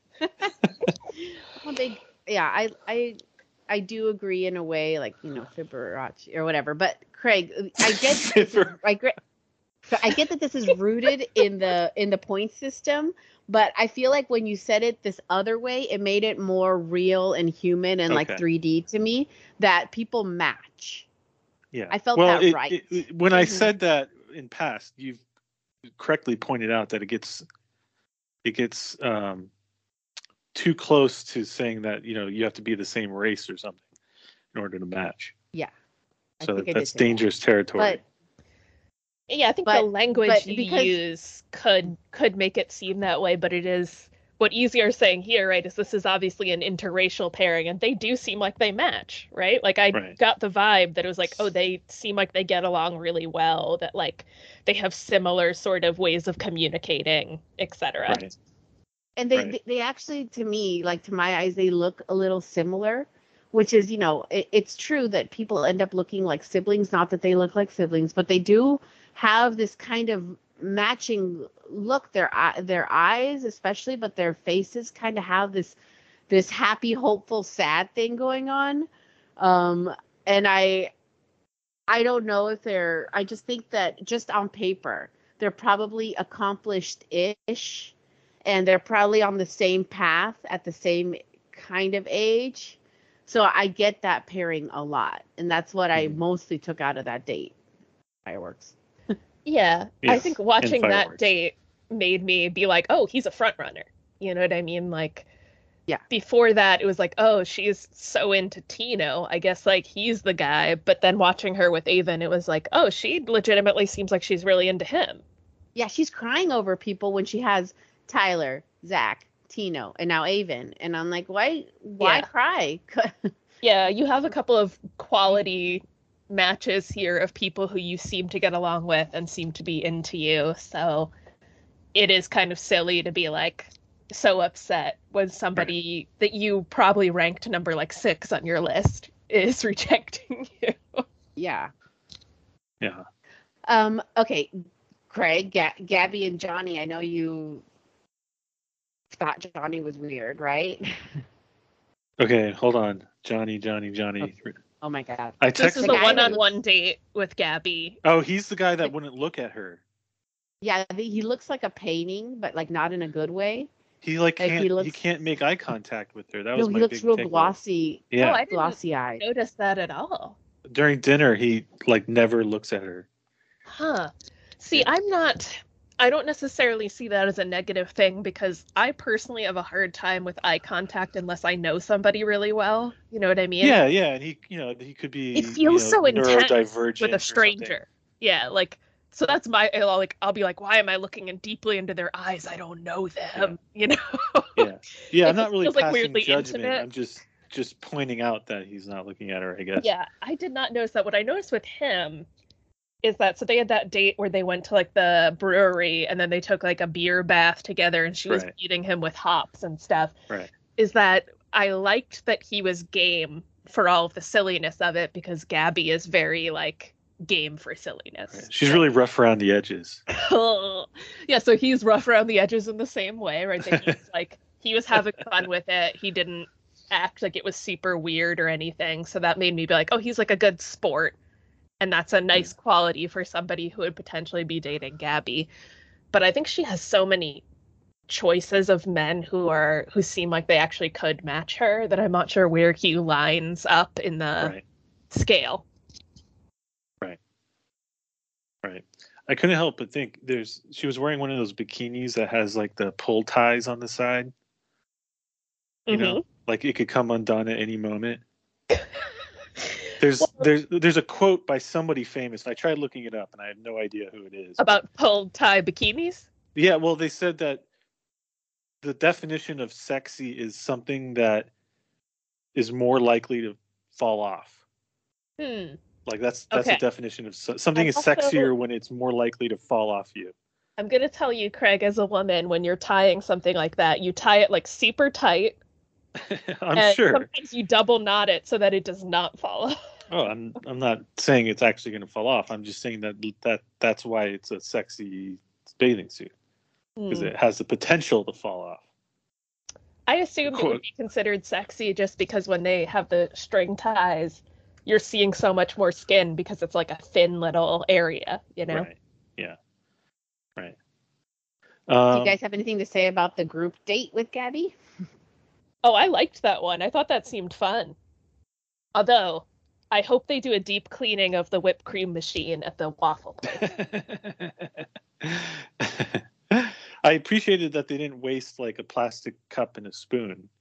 I do agree in a way, like, Fibonacci or whatever. But Craig, I get I get that this is rooted in the point system, but I feel like when you said it this other way, it made it more real and human and like 3D to me, that people match. Yeah, I felt that right. When I said that in past, you've correctly pointed out that it gets too close to saying that you have to be the same race or something in order to match. Yeah. So that's dangerous territory. I think the language you use could make it seem that way, but it is what Easy are saying here, right? Is this is obviously an interracial pairing, and they do seem like they match, right? Like I got the vibe that it was like, oh, they seem like they get along really well, that like they have similar sort of ways of communicating, etc. Right. And they actually, to me, like to my eyes, they look a little similar, which is, it's true that people end up looking like siblings, not that they look like siblings, but they do have this kind of matching look. Their eyes especially, but their faces kind of have this happy, hopeful, sad thing going on. And I don't know if I just think that just on paper, they're probably accomplished-ish, and they're probably on the same path at the same kind of age. So I get that pairing a lot. And that's what I mostly took out of that date. Fireworks. Yeah. I think watching that date made me be like, oh, he's a front runner. You know what I mean? Like, yeah. Before that, it was like, oh, she's so into Tino. I guess like he's the guy. But then watching her with Avon, it was like, oh, she legitimately seems like she's really into him. Yeah, she's crying over people when she has Tyler, Zach, Tino, and now Avon. And I'm like, why cry? Yeah, you have a couple of quality matches here of people who you seem to get along with and seem to be into you. So it is kind of silly to be like so upset when somebody that you probably ranked number like 6 on your list is rejecting you. Yeah. Yeah. Okay, Craig, Gabby and Johnny, I know you thought Johnny was weird, right? Okay, hold on. Johnny. Okay. Oh my God. This is the one-on-one date with Gabby. Oh, he's the guy that wouldn't look at her. Yeah, he looks like a painting, but like not in a good way. He Like, can't he can't make eye contact with her. That was No, my he looks big real takeaway. glossy. Oh, Yeah. I didn't Glossy eyed. notice that at all. During dinner, he like never looks at her. Huh. See, I don't necessarily see that as a negative thing because I personally have a hard time with eye contact unless I know somebody really well. You know what I mean? Yeah, and he could be. It feels so intense neurodivergent with or a stranger. Yeah, like, so that's I'll be like, why am I looking in deeply into their eyes? I don't know them, you know? something. Yeah. I'm It not really feels, like, passing weirdly judgment. intimate. I'm just pointing out that he's not looking at her, I guess. Yeah, I did not notice that. What I noticed with him is that, so they had that date where they went to like the brewery and then they took like a beer bath together and she was Right. feeding him with hops and stuff. Right. Is that I liked that he was game for all of the silliness of it because Gabby is very like game for silliness. Right. She's really rough around the edges. Yeah, so he's rough around the edges in the same way, right? That he's like, he was having fun with it. He didn't act like it was super weird or anything. So that made me be like, oh, he's like a good sport. And that's a nice quality for somebody who would potentially be dating Gabby. But I think she has so many choices of men who seem like they actually could match her that I'm not sure where he lines up in the scale. Right. I couldn't help but think she was wearing one of those bikinis that has like the pull ties on the side. You know, like it could come undone at any moment. There's a quote by somebody famous. I tried looking it up and I have no idea who it is. About pulled tie bikinis? Yeah, well, they said that the definition of sexy is something that is more likely to fall off. Like that's Okay. the definition of something is Also- sexier when it's more likely to fall off you. I'm going to tell you, Craig, as a woman, when you're tying something like that, you tie it like super tight. I'm sure. Sometimes you double knot it so that it does not fall off. Oh, I'm not saying it's actually going to fall off. I'm just saying that's why it's a sexy bathing suit because it has the potential to fall off. I assumed it would be considered sexy just because when they have the string ties, you're seeing so much more skin because it's like a thin little area, you know? Right. Yeah. Right. Do you guys have anything to say about the group date with Gabby? Oh, I liked that one. I thought that seemed fun. Although, I hope they do a deep cleaning of the whipped cream machine at the waffle place. I appreciated that they didn't waste like a plastic cup and a spoon.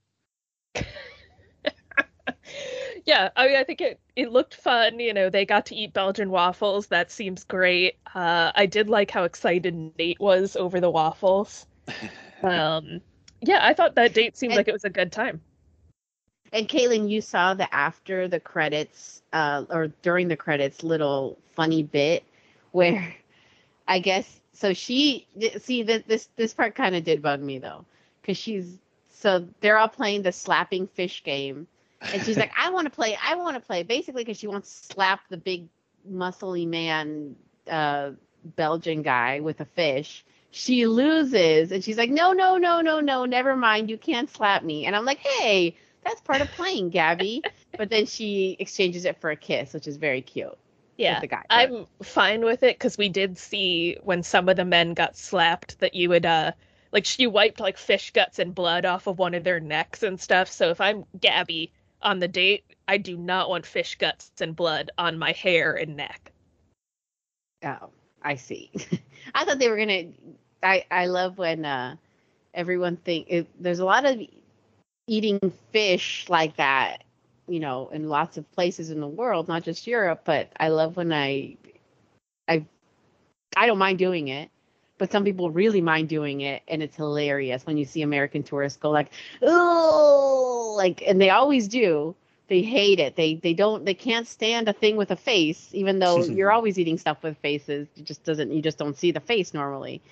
Yeah, I mean, I think it looked fun. You know, they got to eat Belgian waffles. That seems great. I did like how excited Nate was over the waffles. Yeah, I thought that date seemed like it was a good time. And Caitlin, you saw the after the credits, or during the credits, little funny bit where I guess so. This part kind of did bug me though, because they're all playing the slapping fish game, and she's like, I want to play, basically because she wants to slap the big muscly man, Belgian guy with a fish. She loses, and she's like, no, never mind, you can't slap me. And I'm like, hey, that's part of playing, Gabby. But then she exchanges it for a kiss, which is very cute. Yeah, the guy. I'm fine with it because we did see when some of the men got slapped that you would like she wiped like fish guts and blood off of one of their necks and stuff. So if I'm Gabby on the date, I do not want fish guts and blood on my hair and neck. Oh, I see. I thought they were gonna. I love when everyone there's a lot of eating fish like that, you know, in lots of places in the world, not just Europe. But I love when I don't mind doing it, but some people really mind doing it, and it's hilarious when you see American tourists go like, oh, like, and they always do. They hate it. They can't stand a thing with a face, even though you're always eating stuff with faces. You just don't see the face normally.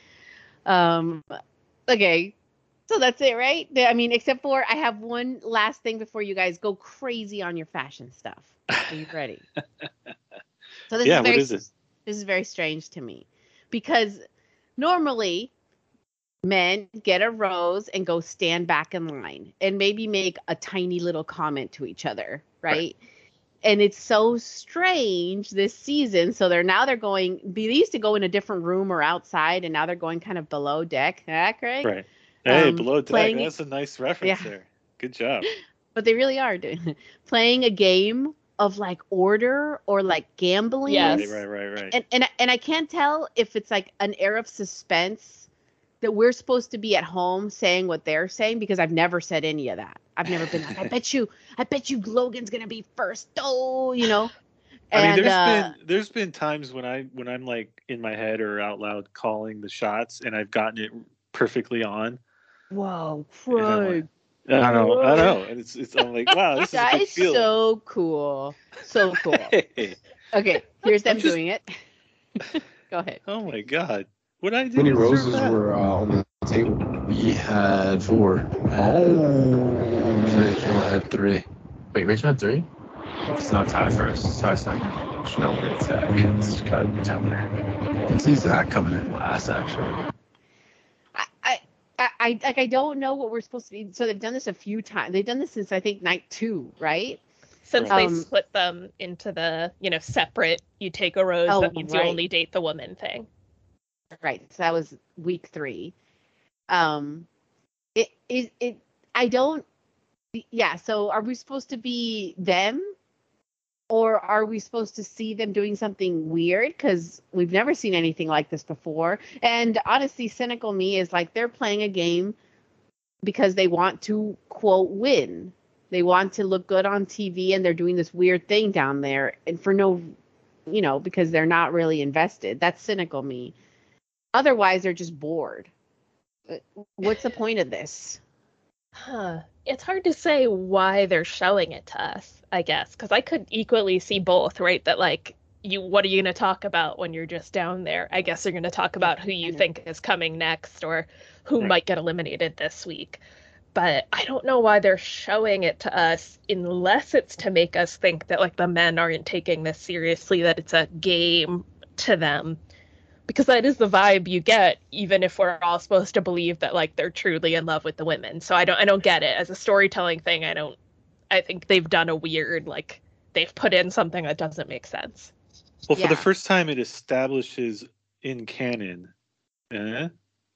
Okay. So that's it, right? I mean, except for I have one last thing before you guys go crazy on your fashion stuff. Are you ready? So this is very strange to me because normally men get a rose and go stand back in line and maybe make a tiny little comment to each other, right? And it's so strange this season. So they're going, they used to go in a different room or outside, and now they're going kind of below deck. Huh, Craig? Right. Hey, Below Deck. playing- That's a nice reference Yeah. there. Good job. But they really are doing playing a game of like order or like gambling. Yes. Right. And I can't tell if it's like an air of suspense that we're supposed to be at home saying what they're saying, because I've never said any of that. I've never been like, I bet you Logan's gonna be first. Oh, you know. I mean, And there's been times when I'm like in my head or out loud calling the shots, and I've gotten it perfectly on. whoa, And I'm Craig. like, I know, and it's I'm like, wow, this is a That good is feeling. so cool. So cool. Hey. Okay, here's them I'm just- doing it. Go ahead. Oh my god, what I did? How many to deserve roses that? were on the table? We had 4. Rachel had 3. Wait, Rachel had 3? It's not tied first. It's tied second. No, it's Zach. It's got to be down there. I see Zach coming in last, actually. I don't know what we're supposed to be. So they've done this a few times. They've done this since I think night 2, right? Since Right. they split them into the, separate, you take a rose, Oh, that means you right. only date the woman thing. Right. So that was week 3. I don't. Yeah. So are we supposed to be them, or are we supposed to see them doing something weird? Because we've never seen anything like this before. And honestly, cynical me is like they're playing a game because they want to quote win. They want to look good on TV, and they're doing this weird thing down there, and for no, because they're not really invested. That's cynical me. Otherwise, they're just bored. What's the point of this? Huh. It's hard to say why they're showing it to us, I guess, because I could equally see both, right? That what are you going to talk about when you're just down there? I guess you're going to talk about who you think is coming next or who Right. might get eliminated this week. But I don't know why they're showing it to us unless it's to make us think that the men aren't taking this seriously, that it's a game to them. Because that is the vibe you get, even if we're all supposed to believe that they're truly in love with the women. So I don't get it as a storytelling thing. I think they've done a weird they've put in something that doesn't make sense. Well, for the Yeah. first time, it establishes in canon that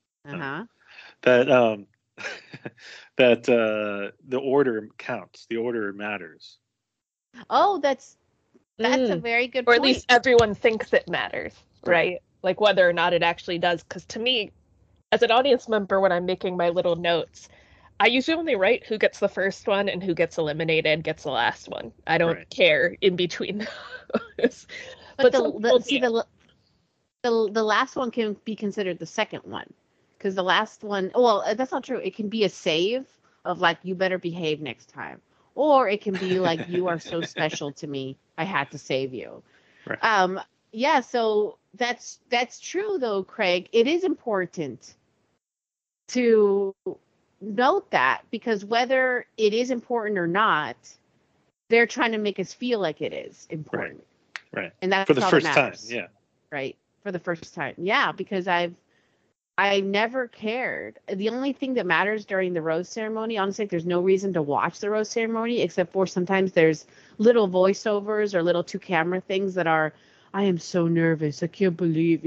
that the order counts. The order matters. Oh, that's a Mm. very good Or point. at least everyone thinks it matters, right? Whether or not it actually does. Because to me, as an audience member, when I'm making my little notes, I usually only write who gets the first one and who gets eliminated gets the last one. I don't Right. care in between those. But some people do. the last one can be considered the second one, because the last one, well, that's not true. It can be a save of you better behave next time, or it can be you are so special to me, I had to save you. Right. Yeah, so that's true though, Craig. It is important to note that, because whether it is important or not, they're trying to make us feel like it is important. Right. And that's For the all first that time, matters. yeah. Right. For the first time. Yeah, because I never cared. The only thing that matters during the rose ceremony, honestly, there's no reason to watch the rose ceremony except for sometimes there's little voiceovers or little 2 camera things that are, I am so nervous. I can't believe,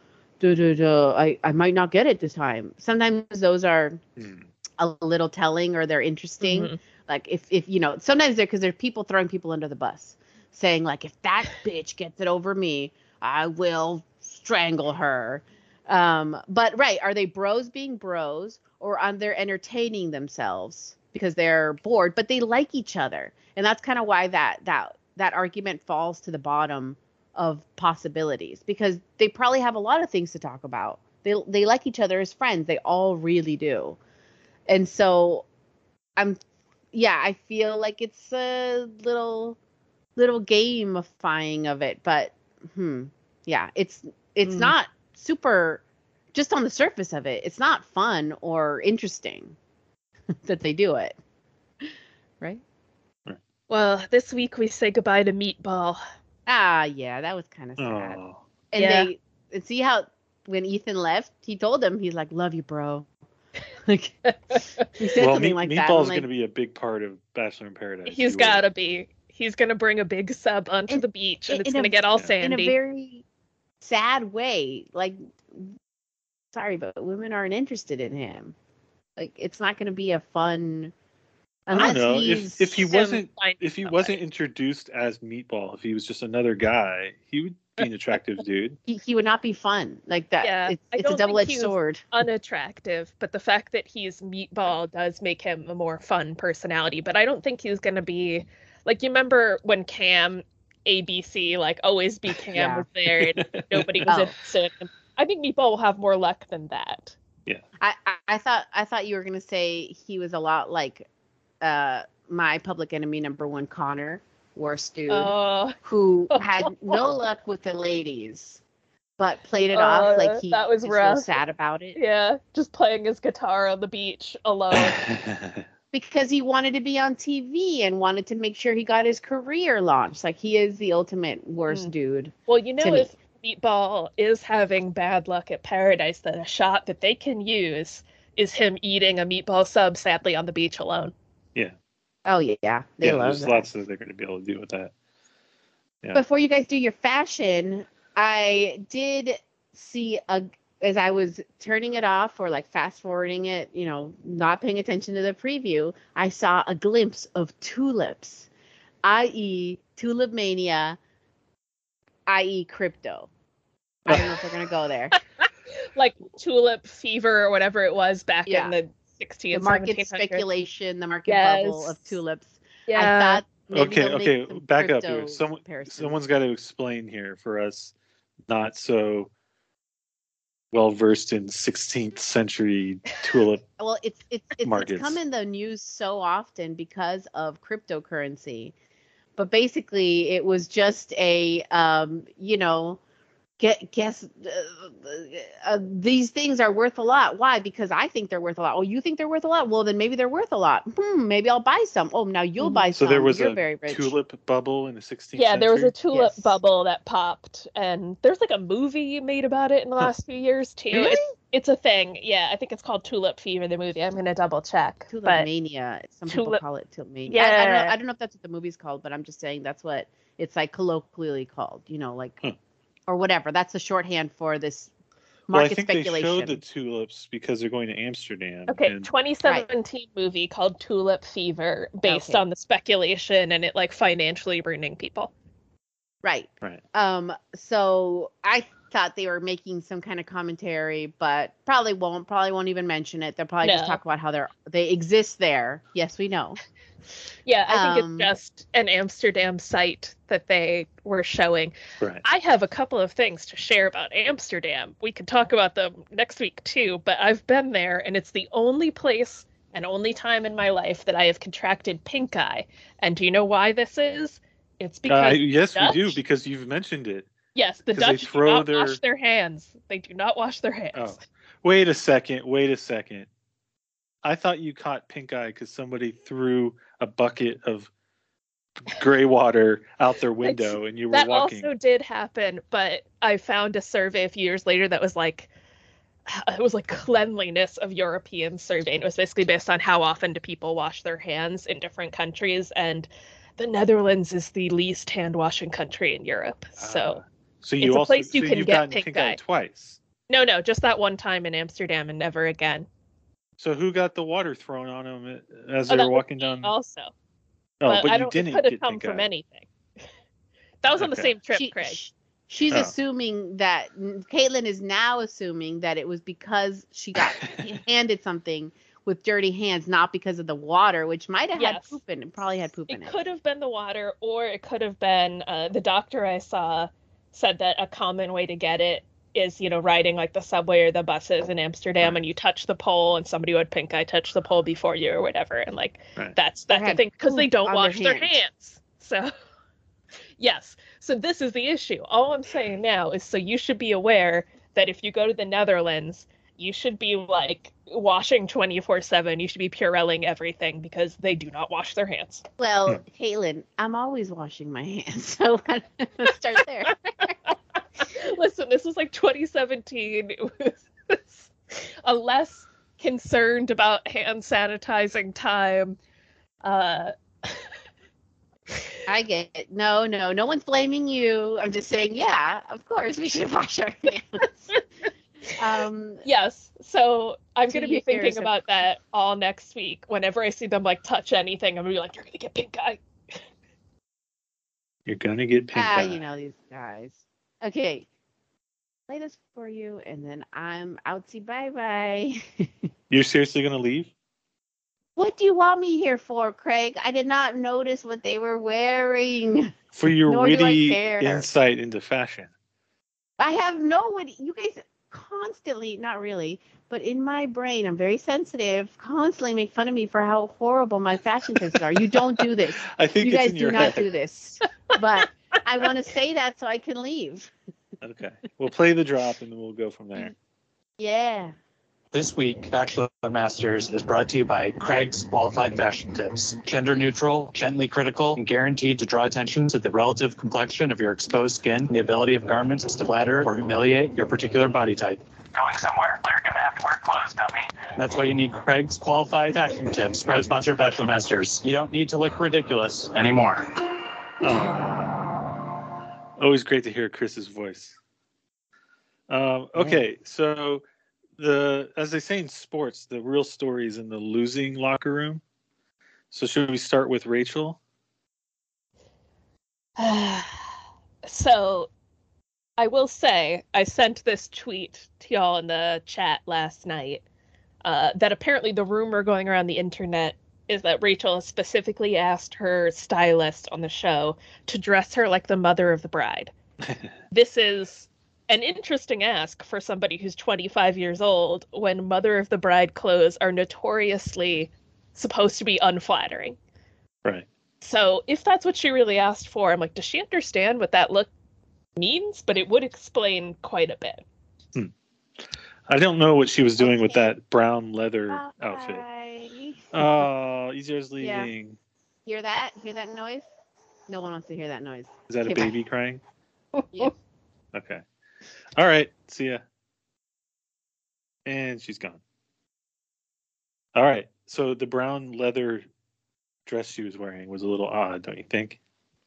I might not get it this time. Sometimes those are a little telling, or they're interesting. Mhm. If sometimes because there's people throwing people under the bus, saying if that bitch gets it over me, I will strangle her. But right, are they bros being bros, or are they entertaining themselves because they're bored, but they like each other? And that's kind of why that argument falls to the bottom of possibilities, because they probably have a lot of things to talk about. They like each other as friends. They all really do. And so I feel like it's a little gamifying of it, but it's not super, just on the surface of it, it's not fun or interesting that they do it. Right? Well, this week we say goodbye to Meatball. Yeah, that was kind of sad. Oh. And Yeah. and see how when Ethan left, he told him, he's like, love you, bro. He said something like that. Meatball's I'm going to be a big part of Bachelor in Paradise. He's got to be. He's going to bring a big sub onto the beach, and it's going to get all in sandy. a very sad way. Sorry, but women aren't interested in him. Like, it's not going to be a fun. I don't Unless know he's if he wasn't somebody. introduced as Meatball, if he was just another guy, he would be an attractive dude. he would not be fun like that. Yeah, I it's a don't think double-edged he was sword. unattractive, but the fact that he's Meatball does make him a more fun personality. But I don't think he's gonna be like, you remember when Cam ABC, like Always Be Cam, Yeah. was there and nobody was Oh. interested in him. I think Meatball will have more luck than that. I thought you were gonna say he was a lot like my Public Enemy #1 Connor, worst dude, who had no luck with the ladies, but played it off like he that was was rough. real sad about it. Yeah, just playing his guitar on the beach alone. Because he wanted to be on TV and wanted to make sure he got his career launched. Like, he is the ultimate worst dude. Well, you know, to me. if Meatball is having bad luck at Paradise, then a shot that they can use is him eating a meatball sub, sadly, on the beach alone. Oh yeah, they love there's that. lots that they're going to be able to do with that. Yeah. Before you guys do your fashion, I did see as I was turning it off or like fast forwarding it, you know, not paying attention to the preview, I saw a glimpse of tulips, i.e. Tulip Mania, i.e. crypto. I don't know if we're going to go there. Like tulip fever or whatever it was back Yeah. in the 1600s, The market 1700s. speculation, the market Yes. bubble of tulips. Yeah. I thought maybe they'll Okay, make some back up crypto here. comparisons. Someone's got to explain here for us, not so well versed in 16th century tulip. Well, it's markets. come in the news so often because of cryptocurrency, but basically it was just a you know, guess these things are worth a lot. Why? Because I think they're worth a lot. Oh, you think they're worth a lot? Well, then maybe they're worth a lot. Maybe I'll buy some. Oh, now you'll buy So some. there was You're a very rich. tulip bubble in the 16th Yeah, there was a century? tulip Yes. bubble that popped, and there's like a movie made about it in the last few years too. Really? It's a thing. Yeah, I think it's called Tulip Fever, the movie. I'm gonna double check. Tulip but Mania. Some people Tulip- call it Tulip Mania. Yeah. I don't know if that's what the movie's called, but I'm just saying that's what it's like colloquially called. You know, like or whatever. That's the shorthand for this Well, I market think speculation. they showed the tulips because they're going to Amsterdam. Okay, and 2017 movie called Tulip Fever, based Okay. on the speculation and it like financially ruining people. Right. Right. So I thought they were making some kind of commentary, but probably won't even mention it. They'll probably just No. talk about how they exist there. Yes, we know. Yeah, I think Um, it's just an Amsterdam site that they were showing. Right. I have a couple of things to share about Amsterdam. We could talk about them next week too, but I've been there and it's the only place and only time in my life that I have contracted pink eye. And do you know why this is? It's because Yes, Dutch- we do, because you've mentioned it. Yes, the 'cause they Dutch do throw not their- wash their hands. They do not wash their hands. Oh, wait a second. I thought you caught pink eye because somebody threw a bucket of gray water out their window and you were That walking. also did happen, but I found a survey a few years later that was like, it was like cleanliness of European survey. And it was basically based on how often do people wash their hands in different countries, and the Netherlands is the least hand washing country in Europe. So So it's you a also place you so can you've get gotten pink pink eye eye. twice. no, just that one time in Amsterdam and never again. So who got the water thrown on them as Oh, they that were was walking me down? also. Oh, but I you don't. didn't It could have get come pink from eye. anything. That was on the Okay. same trip, Craig. She's Oh. assuming that Caitlin is now assuming that it was because she got handed something with dirty hands, not because of the water, which might have had Yes. poop in it. Probably had poop in It it. could have been the water, or it could have been the doctor I saw said that a common way to get it is, riding like the subway or the buses in Amsterdam, and you touch the pole, and somebody would pink eye touch the pole before you or whatever, and like Right. that's the had thing because they poop don't on wash their their hands. So yes, so this is the issue. All I'm saying now is so you should be aware that if you go to the Netherlands, you should be like washing 24/7. You should be Purelling everything because they do not wash their hands. Well, Caitlin, I'm always washing my hands, so let's start there. Listen, this was like 2017. It was a less concerned about hand sanitizing time. I get it. No one's blaming you. I'm just saying, yeah, of course we should wash our hands. Yes. So I'm 2 going to be thinking years of- about that all next week. Whenever I see them like touch anything, I'm going to be like, you're going to get pink eye. You're gonna get pink eye. you know these guys. Okay. Play this for you, and then I'm outsy. Bye-bye. You're seriously gonna leave? What do you want me here for, Craig? I did not notice what they were wearing. For your Nor do I witty care. insight into fashion. I have no idea. You guys constantly, not really, but in my brain, I'm very sensitive, constantly make fun of me for how horrible my fashion choices are. You don't do this. I think You it's guys in do your not head. do this. But I want to say that so I can leave. Okay. We'll play the drop and then we'll go from there. Yeah. This week, Bachelor Masters is brought to you by Craig's Qualified Fashion Tips. Gender neutral, gently critical, and guaranteed to draw attention to the relative complexion of your exposed skin and the ability of garments to flatter or humiliate your particular body type. Going somewhere, you're going to have to wear clothes, dummy. That's why you need Craig's Qualified Fashion Tips, proud sponsor of Bachelor Masters. You don't need to look ridiculous anymore. Always great to hear Chris's voice. Okay, so as they say in sports, the real story is in the losing locker room. So should we start with Rachel? So I will say I sent this tweet to y'all in the chat last night that apparently the rumor going around the internet is that Rachel has specifically asked her stylist on the show to dress her like the mother of the bride. This is an interesting ask for somebody who's 25 years old when mother of the bride clothes are notoriously supposed to be unflattering. Right. So if that's what she really asked for, I'm like, does she understand what that look means? But it would explain quite a bit. I don't know what she was doing with that brown leather outfit. Oh, Easier's leaving. Hear that? Hear that noise? No one wants to hear that noise. Is that a Okay, bye. baby crying? Yep. Okay. All right. See ya. And she's gone. All right. So the brown leather dress she was wearing was a little odd, don't you think?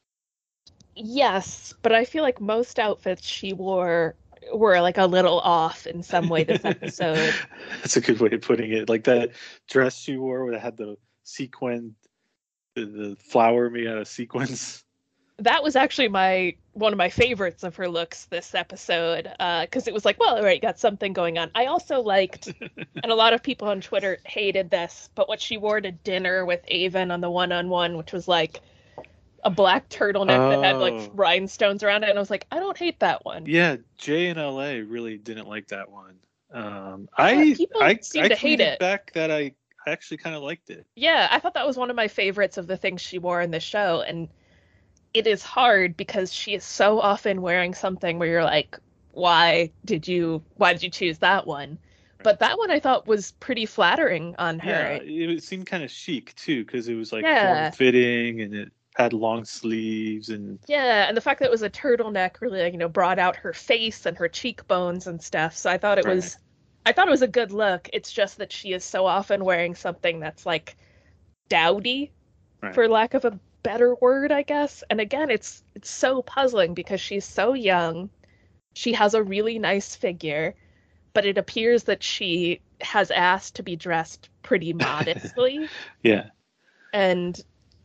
Yes, but I feel like most outfits she wore were like a little off in some way this episode. That's a good way of putting it. Like that dress she wore that had the sequin, the flower made out of sequins. That was actually one of my favorites of her looks this episode, because it was like, well, all right, got something going on. I also liked, and a lot of people on Twitter hated this, but what she wore to dinner with Avon on the one-on-one, which was like a black turtleneck that had like rhinestones around it, and I was like, I don't hate that one. Yeah, Jay in LA really didn't like that one. People seem to hate tweeted it. back that I actually kind of liked it. Yeah, I thought that was one of my favorites of the things she wore in the show, and it is hard because she is so often wearing something where you're like, why did you choose that one? But that one I thought was pretty flattering on her. Yeah, it seemed kind of chic too, because it was like Yeah. form-fitting and it had long sleeves and Yeah, and the fact that it was a turtleneck really, like, brought out her face and her cheekbones and stuff. So I thought it was a good look. It's just that she is so often wearing something that's like dowdy, for lack of a better word, I guess. And again, it's so puzzling because she's so young. She has a really nice figure, but it appears that she has asked to be dressed pretty modestly. Yeah. And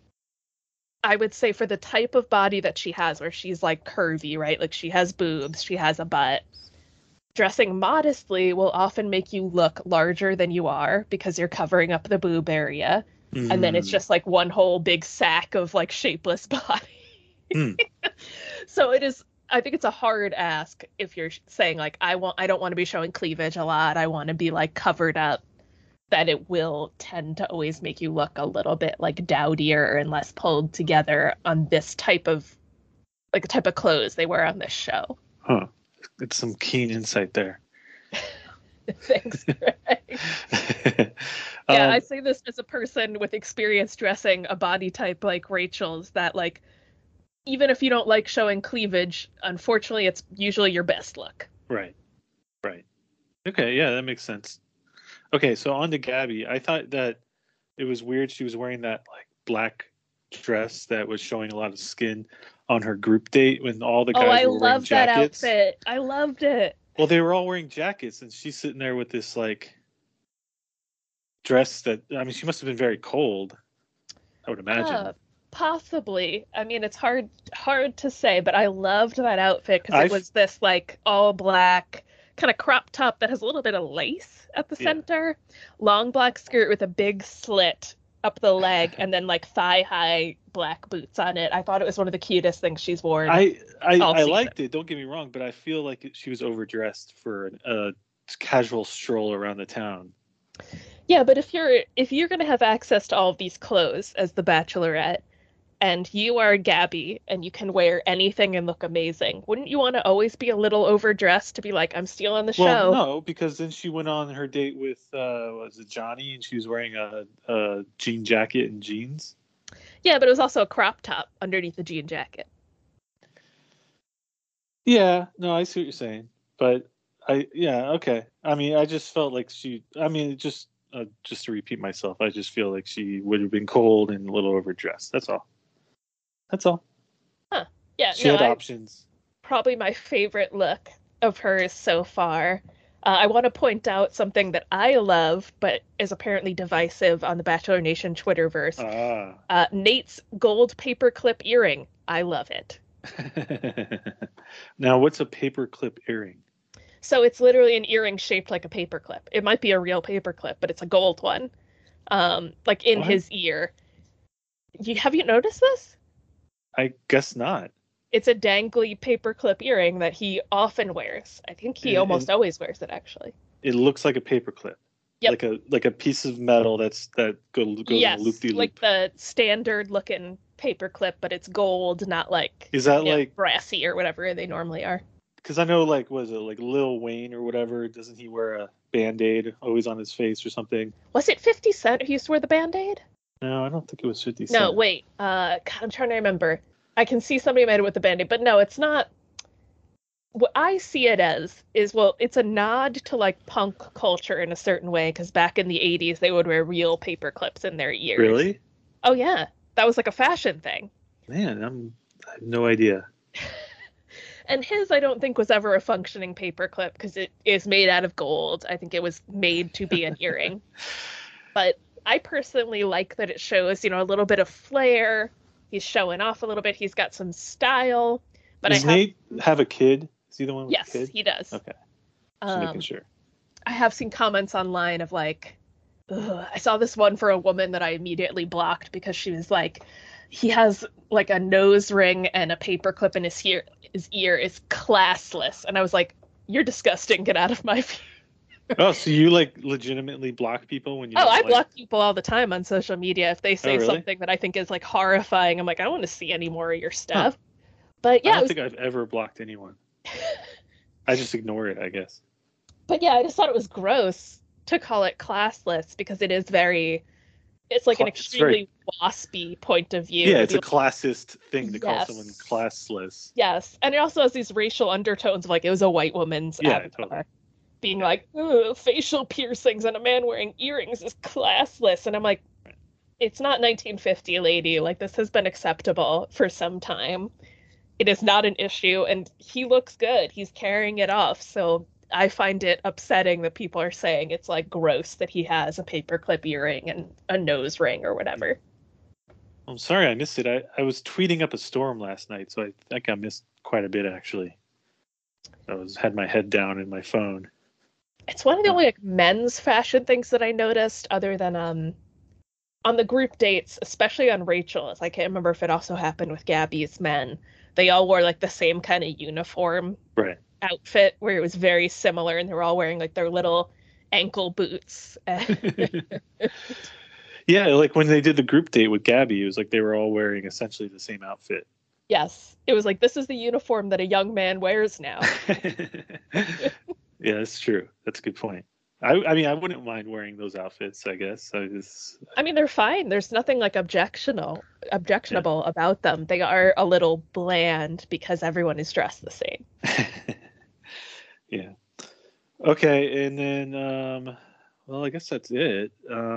I would say for the type of body that she has, where she's like curvy, right? Like she has boobs, she has a butt. Dressing modestly will often make you look larger than you are because you're covering up the boob area. And then it's just like one whole big sack of like shapeless body. So I think it's a hard ask if you're saying like, I don't want to be showing cleavage a lot. I want to be like covered up, that it will tend to always make you look a little bit like dowdier and less pulled together on this type of clothes they wear on this show. Huh. It's some keen insight there. Thanks, Greg. Yeah, I say this as a person with experience dressing a body type like Rachel's, that like, even if you don't like showing cleavage, unfortunately, it's usually your best look. Right. Okay, yeah, that makes sense. Okay, so on to Gabby. I thought that it was weird she was wearing that like black dress that was showing a lot of skin on her group date when all the guys were wearing jackets. That outfit. I loved it. Well, they were all wearing jackets, and she's sitting there with this like dress that, I mean, she must have been very cold, I would imagine. Possibly. I mean, it's hard to say, but I loved that outfit because it was this like all black kind of crop top that has a little bit of lace at the center, long black skirt with a big slit up the leg, and then like thigh-high black boots on it. I thought it was one of the cutest things she's worn. I liked it. Don't get me wrong, but I feel like she was overdressed for a casual stroll around the town. Yeah, but if you're going to have access to all of these clothes as the Bachelorette, and you are Gabby and you can wear anything and look amazing, wouldn't you want to always be a little overdressed to be like, I'm stealing the show? Well, no, because then she went on her date with was it Johnny, and she was wearing a jean jacket and jeans. Yeah, but it was also a crop top underneath the jean jacket. Yeah, no, I see what you're saying, but okay. I mean, I just felt like just to repeat myself, I just feel like she would have been cold and a little overdressed. That's all. Huh. Yeah. She had options. Probably my favorite look of hers so far. I want to point out something that I love, but is apparently divisive on the Bachelor Nation Twitterverse. Nate's gold paperclip earring. I love it. Now, what's a paperclip earring? So it's literally an earring shaped like a paperclip. It might be a real paperclip, but it's a gold one, like in his ear. Have you noticed this? I guess not. It's a dangly paperclip earring that he often wears. I think he almost always wears it, actually. It looks like a paperclip. Yep. Like a piece of metal that goes yes, loop-de-loop. Like the standard looking paperclip, but it's gold, not like like brassy or whatever they normally are. Because I know, like, was it like Lil Wayne or whatever? Doesn't he wear a Band-Aid always on his face or something? Was it 50 Cent who used to wear the Band-Aid? No, I don't think it was 50 Cent. No, wait. God, I'm trying to remember. I can see somebody made it with the Band-Aid, but no, it's not. What I see it as is, well, it's a nod to like punk culture in a certain way, because back in the 80s they would wear real paper clips in their ears. Really? Oh yeah, that was like a fashion thing. Man, I have no idea. And his, I don't think, was ever a functioning paperclip because it is made out of gold. I think it was made to be an earring. But I personally like that it shows, a little bit of flair. He's showing off a little bit. He's got some style. But Does Nate have a kid? Is he the one with yes, the kid? he does. Okay. Just making sure. I have seen comments online of like, I saw this one for a woman that I immediately blocked because she was like, he has like a nose ring and a paperclip in his ear. His ear is classless. And I was like, you're disgusting. Get out of my view. Oh, so you like legitimately block people when you? I block people all the time on social media if they say really? something that I think is like horrifying. I'm like, I don't want to see any more of your stuff. Huh. But yeah, I don't think I've ever blocked anyone. I just ignore it, I guess. But yeah, I just thought it was gross to call it classless because it is it's like an extremely waspy point of view. Yeah, it's a classist thing to call someone classless. Yes, and it also has these racial undertones of like it was a white woman's avatar. Totally. Being like, facial piercings and a man wearing earrings is classless. And I'm like, it's not 1950, lady. Like, this has been acceptable for some time. It is not an issue. And he looks good. He's carrying it off. So I find it upsetting that people are saying it's, like, gross that he has a paperclip earring and a nose ring or whatever. I'm sorry I missed it. I was tweeting up a storm last night, so I think I missed quite a bit, actually. I had my head down in my phone. It's one of the only like men's fashion things that I noticed, other than on the group dates, especially on Rachel's. I can't remember if it also happened with Gabby's men. They all wore like the same kind of uniform outfit, where it was very similar, and they were all wearing like their little ankle boots. Yeah, like when they did the group date with Gabby, it was like they were all wearing essentially the same outfit. Yes, it was like, this is the uniform that a young man wears now. Yeah, that's true. That's a good point. I mean, I wouldn't mind wearing those outfits, I guess. I mean, they're fine. There's nothing like objectionable about them. They are a little bland because everyone is dressed the same. Yeah. Okay, and then, well, I guess that's it.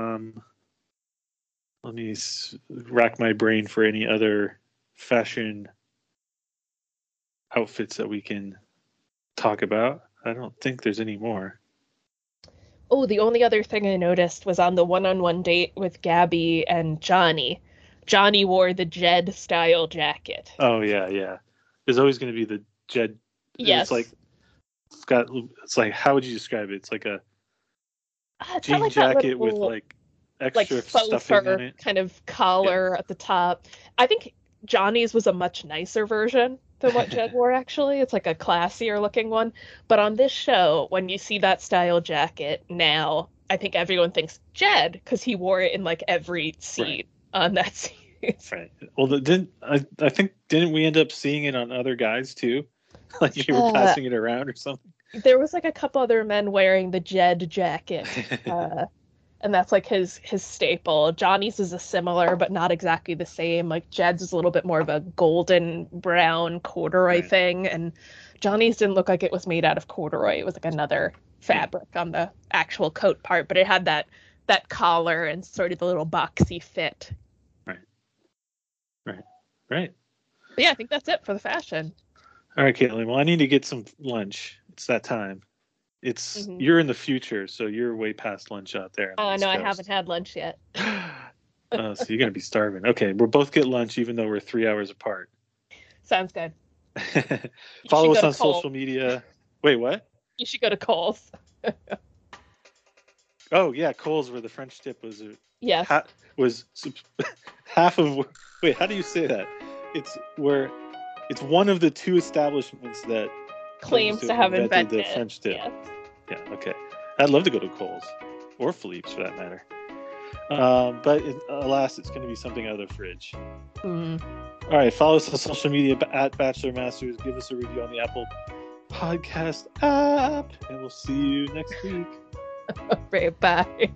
Let me rack my brain for any other fashion outfits that we can talk about. I don't think there's any more. Oh, the only other thing I noticed was on the one-on-one date with Gabby and Johnny. Johnny wore the Jed style jacket. Oh yeah. There's always going to be the Jed. Yes. It's like how would you describe it? It's like a It's jean got that jacket with little, like extra faux stuffing fur in it. kind of collar at the top. I think Johnny's was a much nicer version than what Jed wore, actually. It's like a classier looking one. But on this show, when you see that style jacket now, I think everyone thinks Jed because he wore it in like every scene on that series. Right. Well, didn't we end up seeing it on other guys too? Like you were passing it around or something? There was like a couple other men wearing the Jed jacket. And that's like his staple. Johnny's is a similar, but not exactly the same. Like Jed's is a little bit more of a golden brown corduroy thing, and Johnny's didn't look like it was made out of corduroy. It was like another fabric on the actual coat part, but it had that collar and sort of the little boxy fit. Right. But yeah, I think that's it for the fashion. All right, Caitlin. Well, I need to get some lunch. It's that time. You're in the future, so you're way past lunch out there. Oh, no, I haven't had lunch yet. So you're going to be starving. Okay, we'll both get lunch even though we're 3 hours apart. Sounds good. Follow us on social media. Wait, what? You should go to Kohl's. Oh, yeah, Kohl's where the French dip was. Yes. Was half of. Wait, how do you say that? It's one of the two establishments that claims to have invented the French dip. Yes. Yeah, okay. I'd love to go to Kohl's or Philippe's for that matter. But alas, it's going to be something out of the fridge. Mm. All right, follow us on social media at Bachelor Masters. Give us a review on the Apple Podcast app, and we'll see you next week. Right, bye.